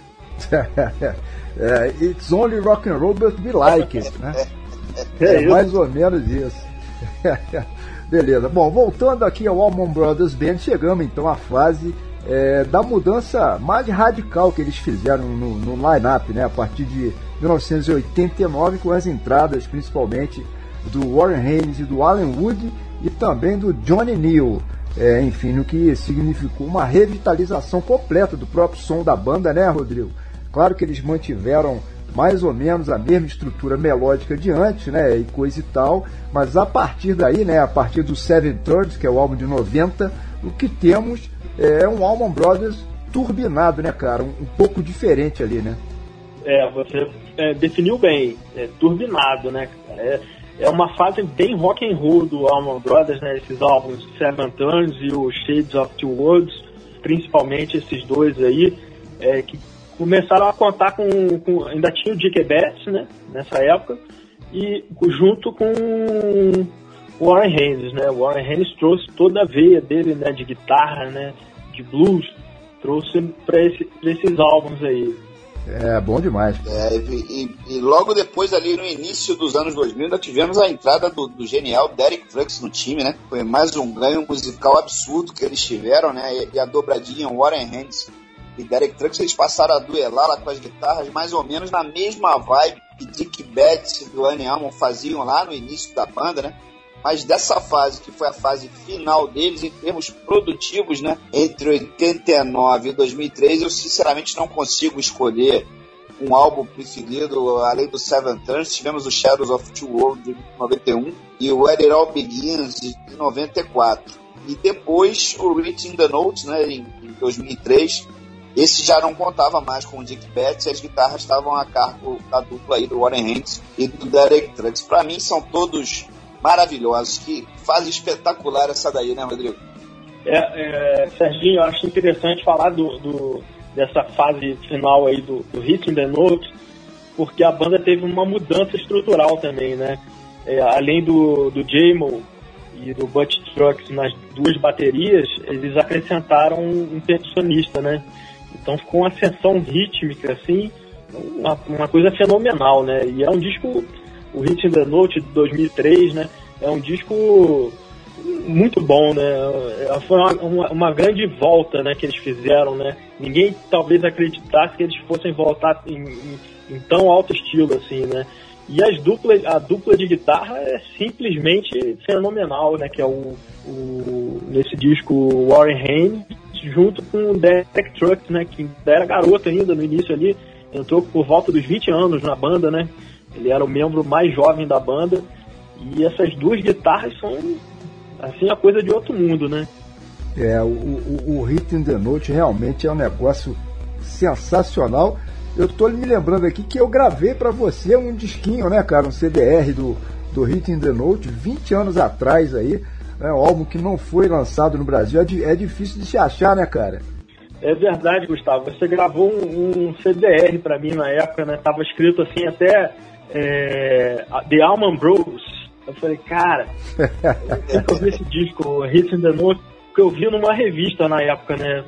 é, it's only rock and roll but we like it, né? É, é mais ou menos isso. Beleza. Bom, voltando aqui ao Allman Brothers Band, chegamos então à fase É, da mudança mais radical que eles fizeram no, no line-up, né, a partir de mil novecentos e oitenta e nove, com as entradas principalmente do Warren Haynes e do Alan Wood, e também do Johnny Newell, é, enfim, no que significou uma revitalização completa do próprio som da banda, né, Rodrigo? Claro que eles mantiveram mais ou menos a mesma estrutura melódica de antes, né, e coisa e tal, mas a partir daí, né, a partir do Seven Thirds, que é o álbum de noventa, o que temos é um Allman Brothers turbinado, né, cara? Um, um pouco diferente ali, né? É, você é, definiu bem, é, turbinado, né? É, é uma fase bem rock and roll do Allman Brothers, né? Esses álbuns Seven Turns e o Shades of Two Worlds, principalmente esses dois aí, é, que começaram a contar com, com... ainda tinha o Dick Betts, né? Nessa época, e junto com o Warren Haynes, né? O Warren Haynes trouxe toda a veia dele, né? De guitarra, né? De blues, trouxe para esse, esses álbuns aí. É, bom demais. É, e, e logo depois, ali no início dos anos dois mil, nós tivemos a entrada do, do genial Derek Trucks no time, né? Foi mais um ganho musical absurdo que eles tiveram, né? E, e a dobradinha Warren Haynes e Derek Trucks, eles passaram a duelar lá com as guitarras, mais ou menos na mesma vibe que Dick Betts e Duane Allman faziam lá no início da banda, né? Mas dessa fase, que foi a fase final deles, em termos produtivos, né, entre oitenta e nove e dois mil e três, eu sinceramente não consigo escolher um álbum preferido, além do Seven Turns. Tivemos o Shadows of Two Worlds de noventa e um e o Where It All Begins de noventa e quatro. E depois o Reaching the Notes, né, em, em dois mil e três. Esse já não contava mais com o Dick Betts, e as guitarras estavam a cargo da dupla aí do Warren Haynes e do Derek Trucks. Para mim são todos maravilhosos, que fase espetacular essa daí, né, Rodrigo? É, é, Serginho, eu acho interessante falar do, do, dessa fase final aí do, do Hitting the Note, porque a banda teve uma mudança estrutural também, né? É, além do, do Jamo e do Butch Trucks nas duas baterias, eles acrescentaram um percussionista, né? Então ficou uma ascensão rítmica, assim, uma, uma coisa fenomenal, né? E é um disco, o Hitting the Note de dois mil e três, né? É um disco muito bom, né? Foi uma, uma, uma grande volta, né, que eles fizeram, né? Ninguém talvez acreditasse que eles fossem voltar em, em, em tão alto estilo, assim, né? E as duplas, a dupla de guitarra é simplesmente fenomenal, né? Que é o, o nesse disco Warren Haynes, junto com o Derek Trucks, né? Que era garoto ainda no início ali, entrou por volta dos vinte anos na banda, né? Ele era o membro mais jovem da banda. E essas duas guitarras são, assim, a coisa de outro mundo, né? É, o, o, o Hitting the Note realmente é um negócio sensacional. Eu tô me lembrando aqui que eu gravei pra você um disquinho, né, cara? Um C D R do, do Hitting the Note, vinte anos atrás aí. É um álbum que não foi lançado no Brasil. É, de, é difícil de se achar, né, cara? É verdade, Gustavo. Você gravou um, um C D R pra mim na época, né? Tava escrito assim até é, The Allman Bros. Eu falei, cara, eu eu vi esse disco, Hitting the Note, que eu vi numa revista na época, né?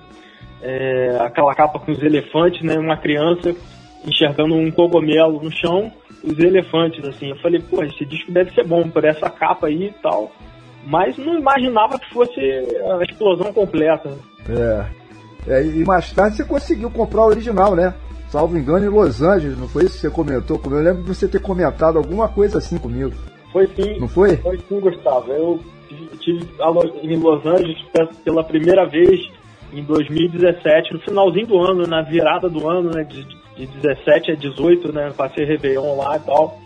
É, aquela capa com os elefantes, né? Uma criança enxergando um cogumelo no chão, os elefantes, assim. Eu falei, pô, esse disco deve ser bom por essa capa aí e tal. Mas não imaginava que fosse a explosão completa. É. é. E mais tarde você conseguiu comprar o original, né? Salvo engano, em Los Angeles, não foi isso que você comentou? Eu lembro de você ter comentado alguma coisa assim comigo. Foi sim. Não foi? Foi sim, Gustavo. Eu estive em Los Angeles pela primeira vez em dois mil e dezessete, no finalzinho do ano, na virada do ano, né, de, de dezessete a dezoito, né, passei Réveillon lá e tal,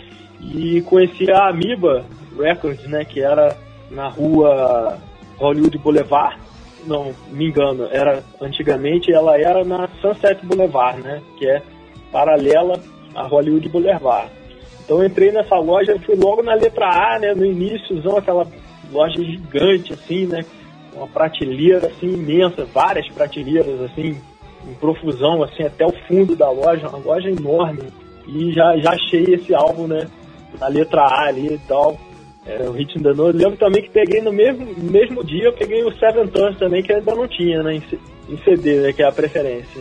e conheci a Amoeba Records, né, que era na rua Hollywood Boulevard, não, me engano, era, antigamente ela era na Sunset Boulevard, né, que é paralela a Hollywood Boulevard. Então eu entrei nessa loja, fui logo na letra A, né, no iníciozão, aquela loja gigante, assim, né, uma prateleira assim imensa, várias prateleiras assim em profusão, assim, até o fundo da loja, uma loja enorme. E já, já achei esse álbum, né, na letra A ali e tal, é, o Hitting the Note. Lembro também que peguei no mesmo, no mesmo dia, eu peguei o Seven Tons também, que ainda não tinha, né, em, em C D, né, que é a preferência.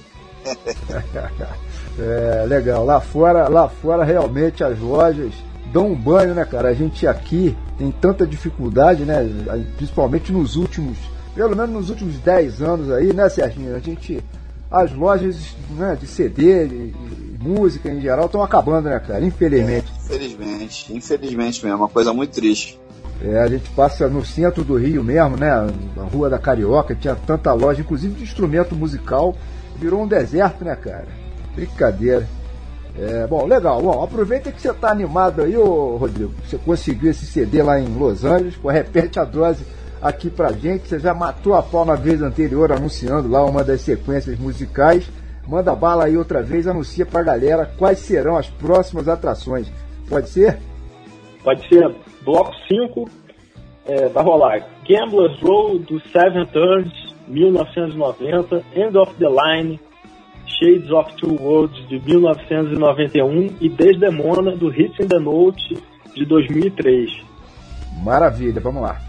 É, legal, lá fora, lá fora realmente as lojas dão um banho, né, cara? A gente aqui tem tanta dificuldade, né? Principalmente nos últimos, pelo menos nos últimos dez anos aí, né, Serginho? A gente, as lojas, né, de C D, de, de música em geral, estão acabando, né, cara? Infelizmente. É, infelizmente, infelizmente mesmo, uma coisa muito triste. É, a gente passa no centro do Rio mesmo, né? Na Rua da Carioca, tinha tanta loja, inclusive de instrumento musical, virou um deserto, né, cara? Brincadeira. É, bom, legal. Bom, aproveita que você tá animado aí, ô Rodrigo. Você conseguiu esse C D lá em Los Angeles. Pô, repete a dose aqui pra gente. Você já matou a pau na vez anterior anunciando lá uma das sequências musicais. Manda bala aí outra vez, anuncia pra galera quais serão as próximas atrações. Pode ser? Pode ser. Bloco cinco, é, vai rolar Gambler's Row do Seven Turns, mil novecentos e noventa, End of the Line, Shades of Two Worlds, de mil novecentos e noventa e um, e Desdemona, do Hitting the Note, de dois mil e três. Maravilha, vamos lá.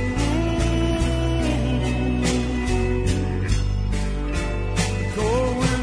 Cold wind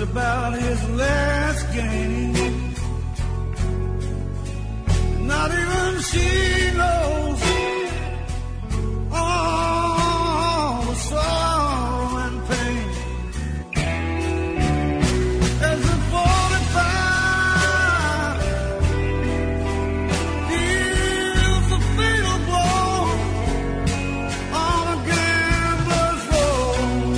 about his last game. Not even she knows all the sorrow and pain. As a forty-five deals the fatal blow on a gambler's road.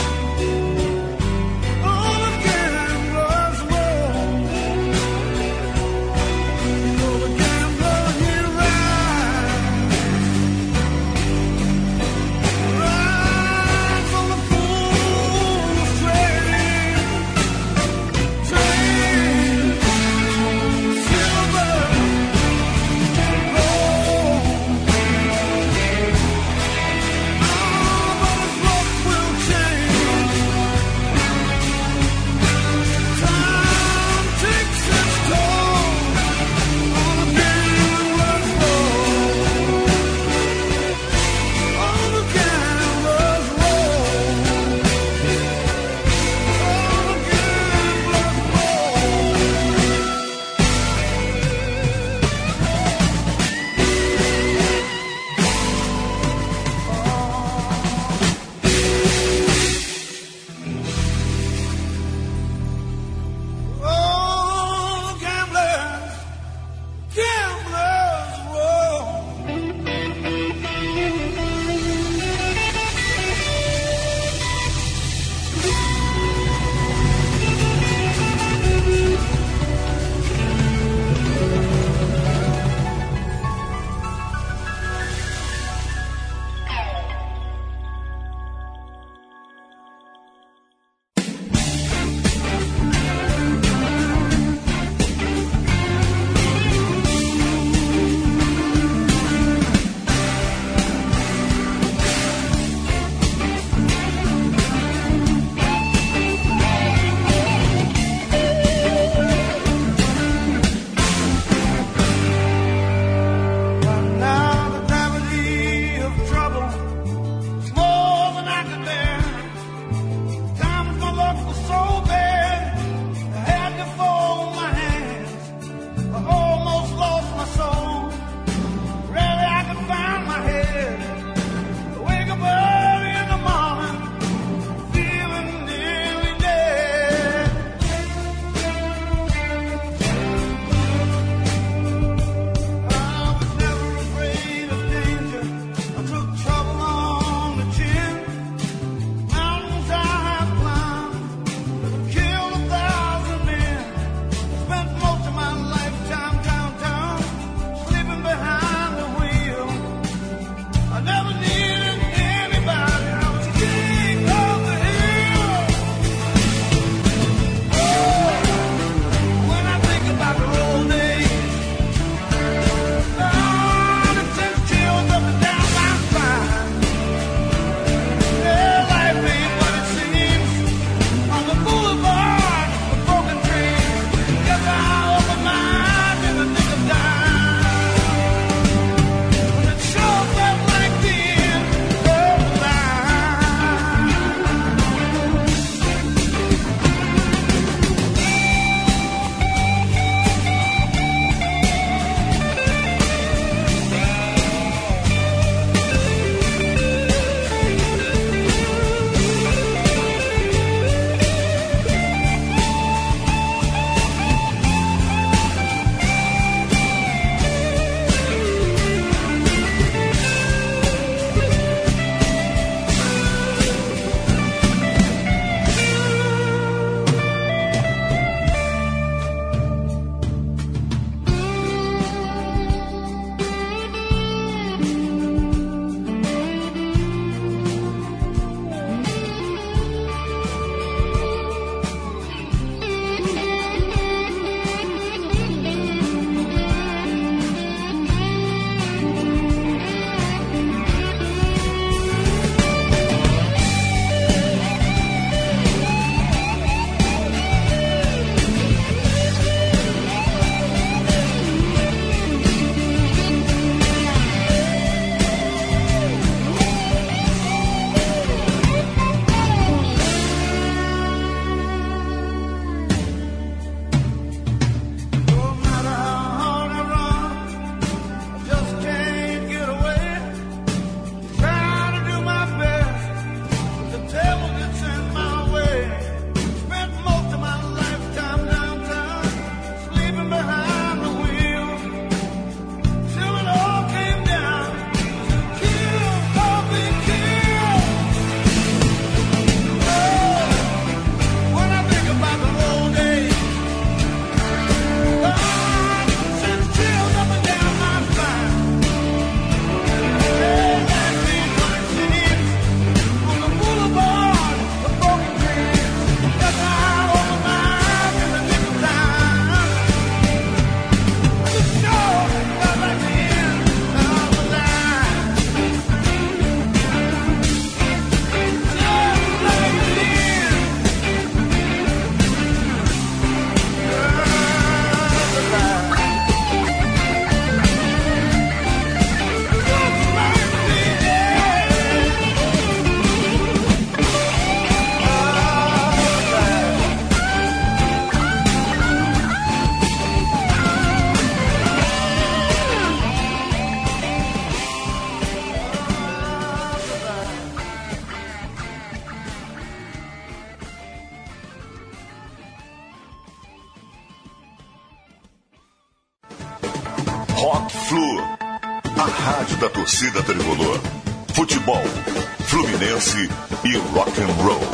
On a gambler's road. You know the gambler he rides. Rock Flu, a rádio da torcida tricolor. Futebol, Fluminense e rock and roll.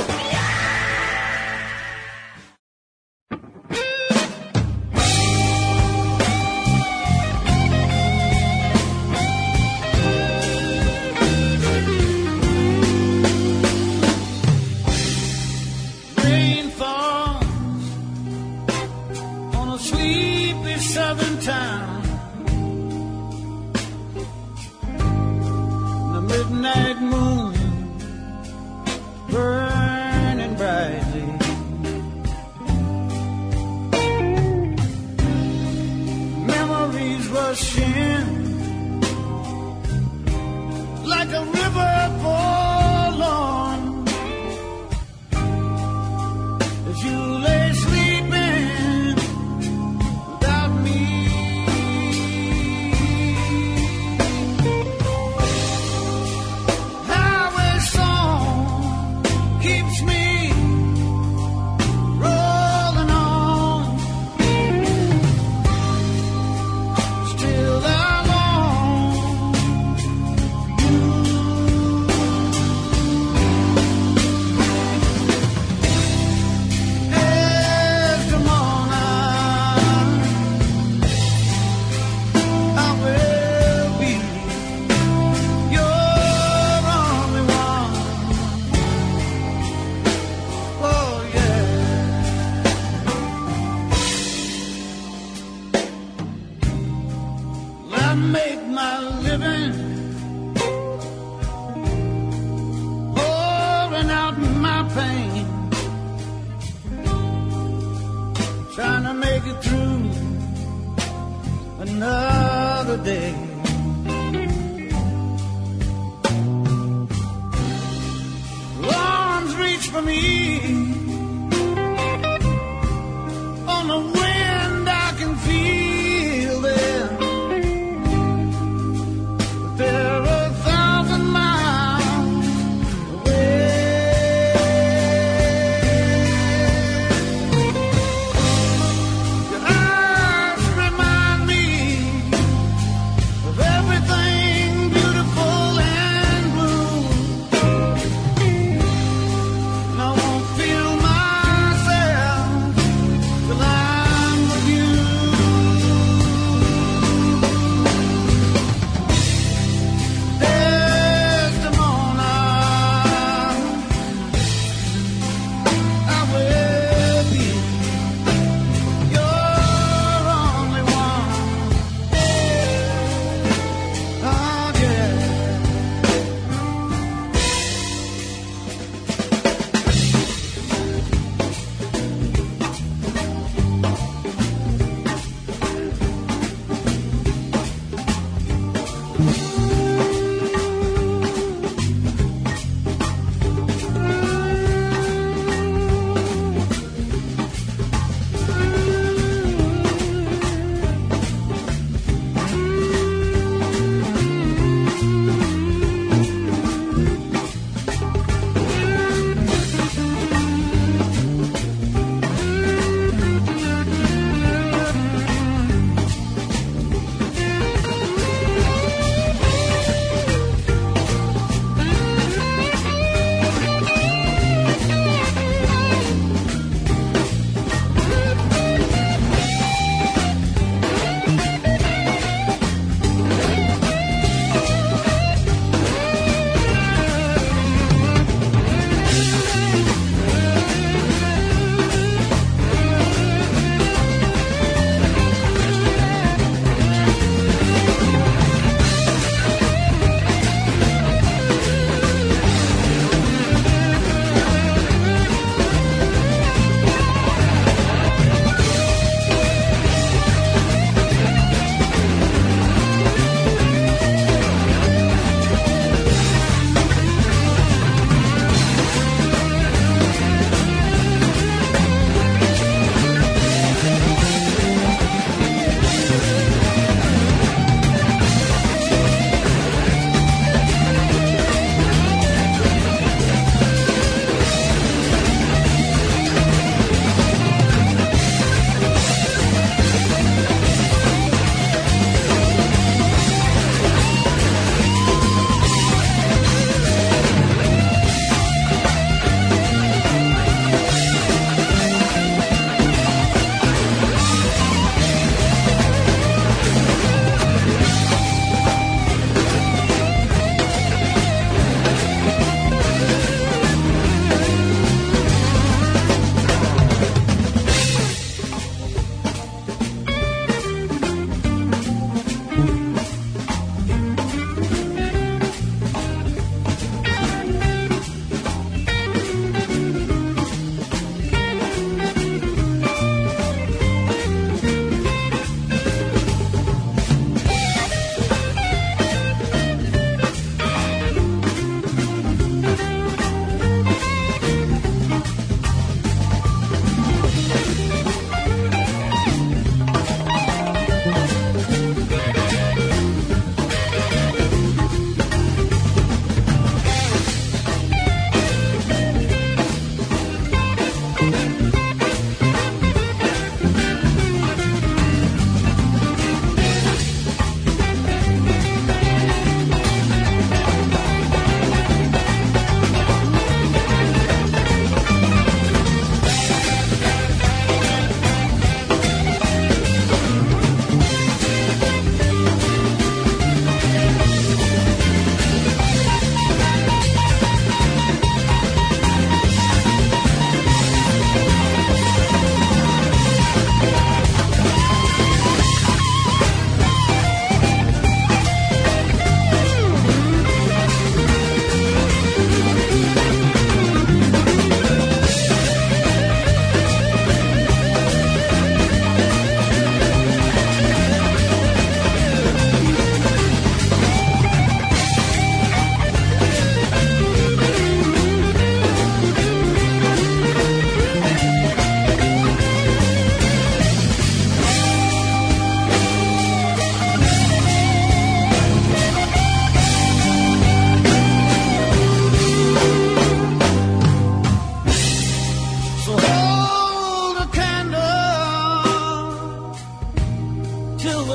Feel my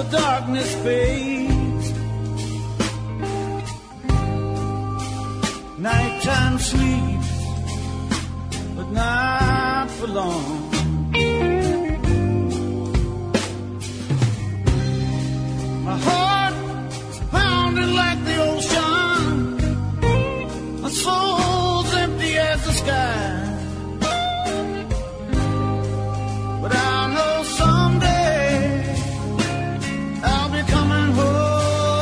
darkness fades, nighttime sleeps, but not for long. My heart is pounding like the ocean, my soul's empty as the sky. But I know someday I'll be coming home.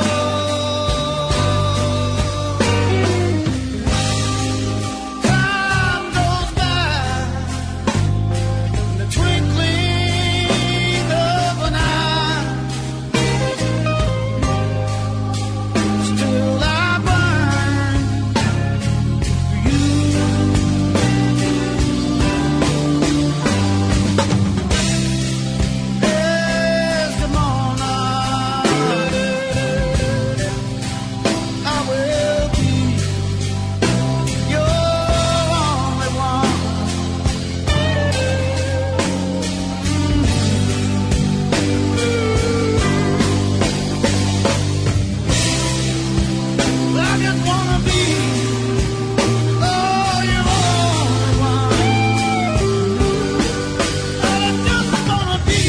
Time goes by in the twinkling of an eye. Still I burn for you. Desdemona, I will be your only one. I just wanna be, oh, your only one. I just wanna be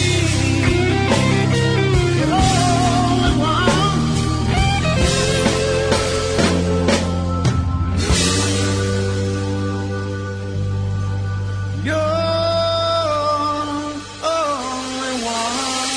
your only one. Your only one.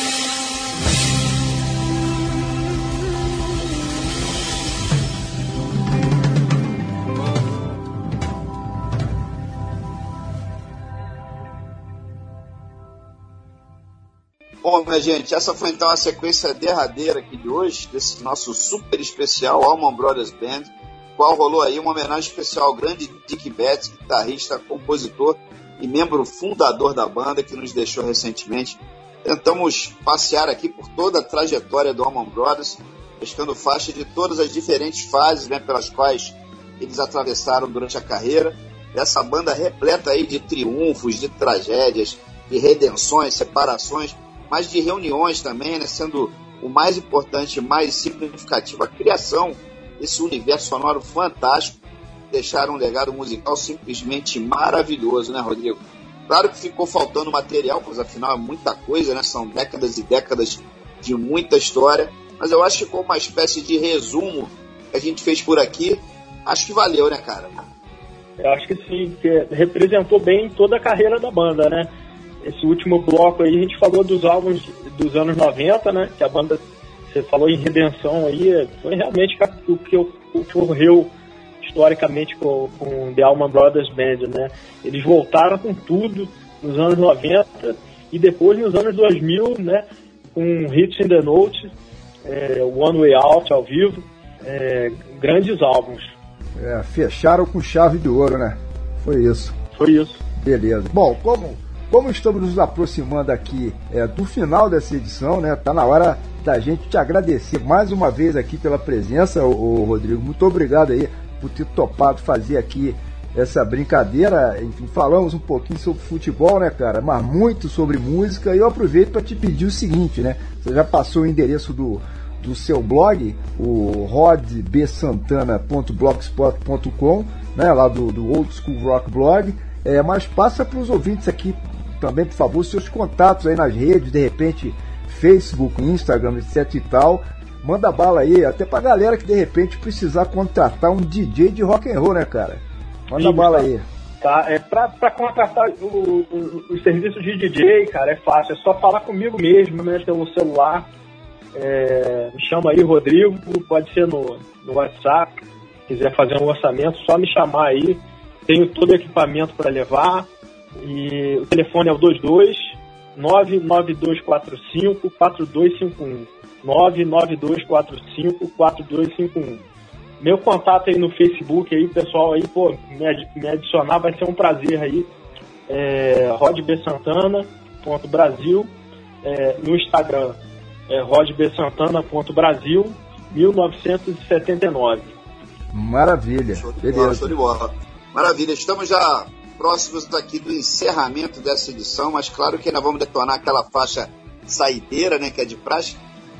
Bom, minha gente, essa foi então a sequência derradeira aqui de hoje, desse nosso super especial Allman Brothers Band, qual rolou aí uma homenagem especial ao grande Dick Betts, guitarrista, compositor e membro fundador da banda, que nos deixou recentemente. Tentamos passear aqui por toda a trajetória do Allman Brothers, pescando faixa de todas as diferentes fases, né, pelas quais eles atravessaram durante a carreira. Essa banda repleta aí de triunfos, de tragédias, de redenções, separações, mas de reuniões também, né, sendo o mais importante e mais significativo a criação desse universo sonoro fantástico. Deixaram um legado musical simplesmente maravilhoso, né, Rodrigo? Claro que ficou faltando material, pois afinal é muita coisa, né? São décadas e décadas de muita história, mas eu acho que ficou uma espécie de resumo que a gente fez por aqui. Acho que valeu, né, cara? Eu acho que sim, que representou bem toda a carreira da banda, né? Esse último bloco aí, a gente falou dos álbuns dos anos noventa, né? Que a banda, você falou em redenção aí, foi realmente o que ocorreu historicamente com, com The Allman Brothers Band, né? Eles voltaram com tudo nos anos noventa e depois nos anos dois mil, né? Com Hits in the Note, é, One Way Out ao vivo, é, grandes álbuns. É, fecharam com chave de ouro, né? Foi isso. Foi isso. Beleza. Bom, como, como estamos nos aproximando aqui é, do final dessa edição, né? Tá na hora da gente te agradecer mais uma vez aqui pela presença, ô, ô, Rodrigo. Muito obrigado aí por ter topado fazer aqui essa brincadeira. Enfim, falamos um pouquinho sobre futebol, né, cara? Mas muito sobre música. E eu aproveito para te pedir o seguinte, né? Você já passou o endereço do, do seu blog, o rod b santana ponto blogspot ponto com, né? Lá do, do Old School Rock Blog. É, mas passa para os ouvintes aqui também, por favor, seus contatos aí nas redes, de repente Facebook, Instagram, etc e tal. Manda bala aí, até pra galera que de repente precisar contratar um D J de rock and roll, né, cara? Manda Sim, bala tá, aí. Tá, é pra, pra contratar o, o, os serviços de D J, cara, é fácil, é só falar comigo mesmo, né, pelo celular. É, me chama aí, Rodrigo, pode ser no, no WhatsApp, se quiser fazer um orçamento, só me chamar aí. Tenho todo o equipamento para levar. E o telefone é o dois dois nove nove dois quatro cinco quatro dois cinco um. nove nove dois quatro cinco quatro dois cinco um. Meu contato aí no Facebook aí, pessoal aí, pô, me, ad, me adicionar vai ser um prazer aí. É, rod b santana ponto brasil, é, no Instagram é rod b santana ponto brasil mil novecentos e setenta e nove. Maravilha. Show de Beleza. bola, show de bola. Maravilha, estamos já próximos aqui do encerramento dessa edição, mas claro que ainda vamos detonar aquela faixa saideira, né, que é de praxe.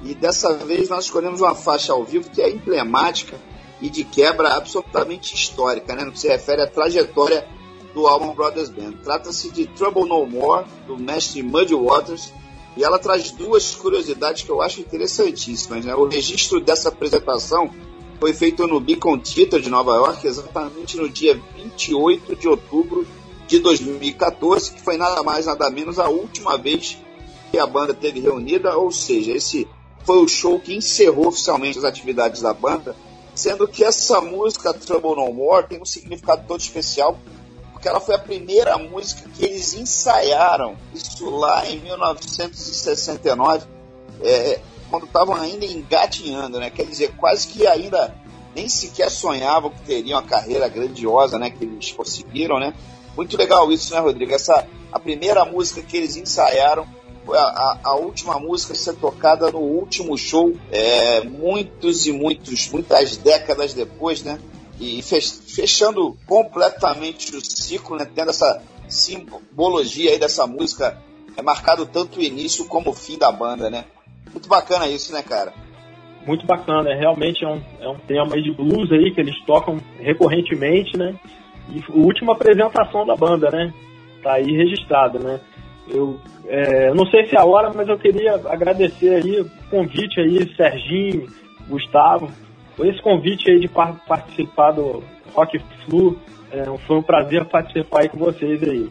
E dessa vez nós escolhemos uma faixa ao vivo que é emblemática e de quebra absolutamente histórica, né, no que se refere à trajetória do Allman Brothers Band. Trata-se de Trouble No More, do mestre Muddy Waters, e ela traz duas curiosidades que eu acho interessantíssimas, né? O registro dessa apresentação foi feito no Beacon Theatre de Nova York, exatamente no dia vinte e oito de outubro de dois mil e catorze, que foi nada mais nada menos a última vez que a banda esteve reunida, ou seja, esse foi o show que encerrou oficialmente as atividades da banda, sendo que essa música Trouble No More tem um significado todo especial, porque ela foi a primeira música que eles ensaiaram, isso lá em mil novecentos e sessenta e nove, é, quando estavam ainda engatinhando, né? Quer dizer, quase que ainda nem sequer sonhavam que teriam a carreira grandiosa, né, que eles conseguiram, né? Muito legal isso, né, Rodrigo? Essa, a primeira música que eles ensaiaram foi a, a, a última música a ser tocada no último show, é, muitos e muitos, muitas décadas depois, né? E fechando completamente o ciclo, né, tendo essa simbologia aí dessa música, é marcado tanto o início como o fim da banda, né? Muito bacana isso, né, cara? Muito bacana, é, realmente é um, é um tema aí de blues aí que eles tocam recorrentemente, né? E a última apresentação da banda, né? Tá aí registrada, né? Eu é, não sei se é a hora, mas eu queria agradecer aí o convite aí, Serginho, Gustavo, por esse convite aí de par- participar do Rock Flu. É, foi um prazer participar aí com vocês aí.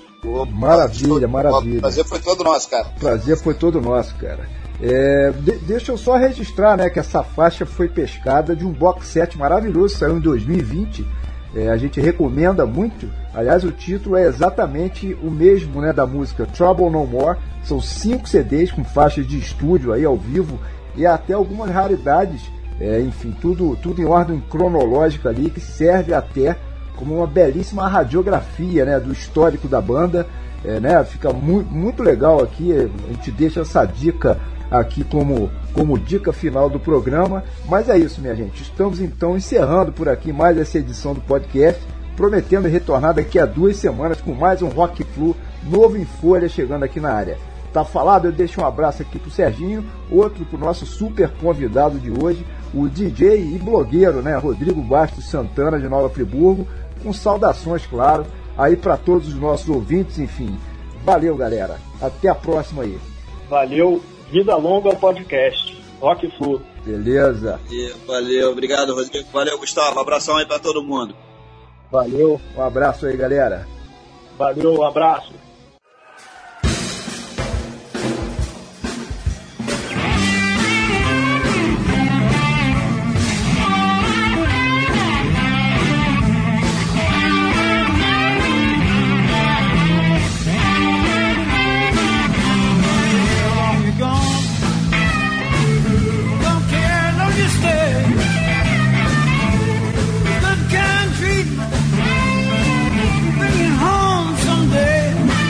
Maravilha, maravilha. O prazer foi todo nosso, cara. Prazer foi todo nosso, cara. É, de, deixa eu só registrar, né, que essa faixa foi pescada de um box set maravilhoso, saiu em dois mil e vinte. É, a gente recomenda muito. Aliás, o título é exatamente o mesmo, né, da música Trouble No More. São cinco C Ds com faixas de estúdio aí ao vivo e até algumas raridades. É, enfim, tudo, tudo em ordem cronológica ali, que serve até como uma belíssima radiografia, né, do histórico da banda. É, né, fica mu- muito legal aqui. A gente deixa essa dica aqui como, como dica final do programa. Mas é isso, minha gente. Estamos então encerrando por aqui mais essa edição do podcast, prometendo retornar daqui a duas semanas com mais um Rock Flu novo em folha chegando aqui na área. Tá falado? Eu deixo um abraço aqui pro Serginho, outro pro nosso super convidado de hoje, o D J e blogueiro, né, Rodrigo Bastos Santana, de Nova Friburgo, com saudações, claro, aí para todos os nossos ouvintes, enfim. Valeu, galera. Até a próxima aí. Valeu. Vida longa ao podcast. Rock Flu. Beleza. Valeu, obrigado, Rodrigo. Valeu, Gustavo. Abração aí para todo mundo. Valeu. Um abraço aí, galera. Valeu, um abraço. Bring it home someday.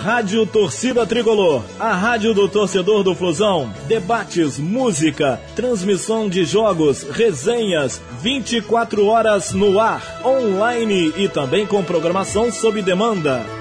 Rádio Torcida Tricolor, a rádio do torcedor do Flusão. Debates, música, transmissão de jogos, resenhas, vinte e quatro horas no ar, online e também com programação sob demanda.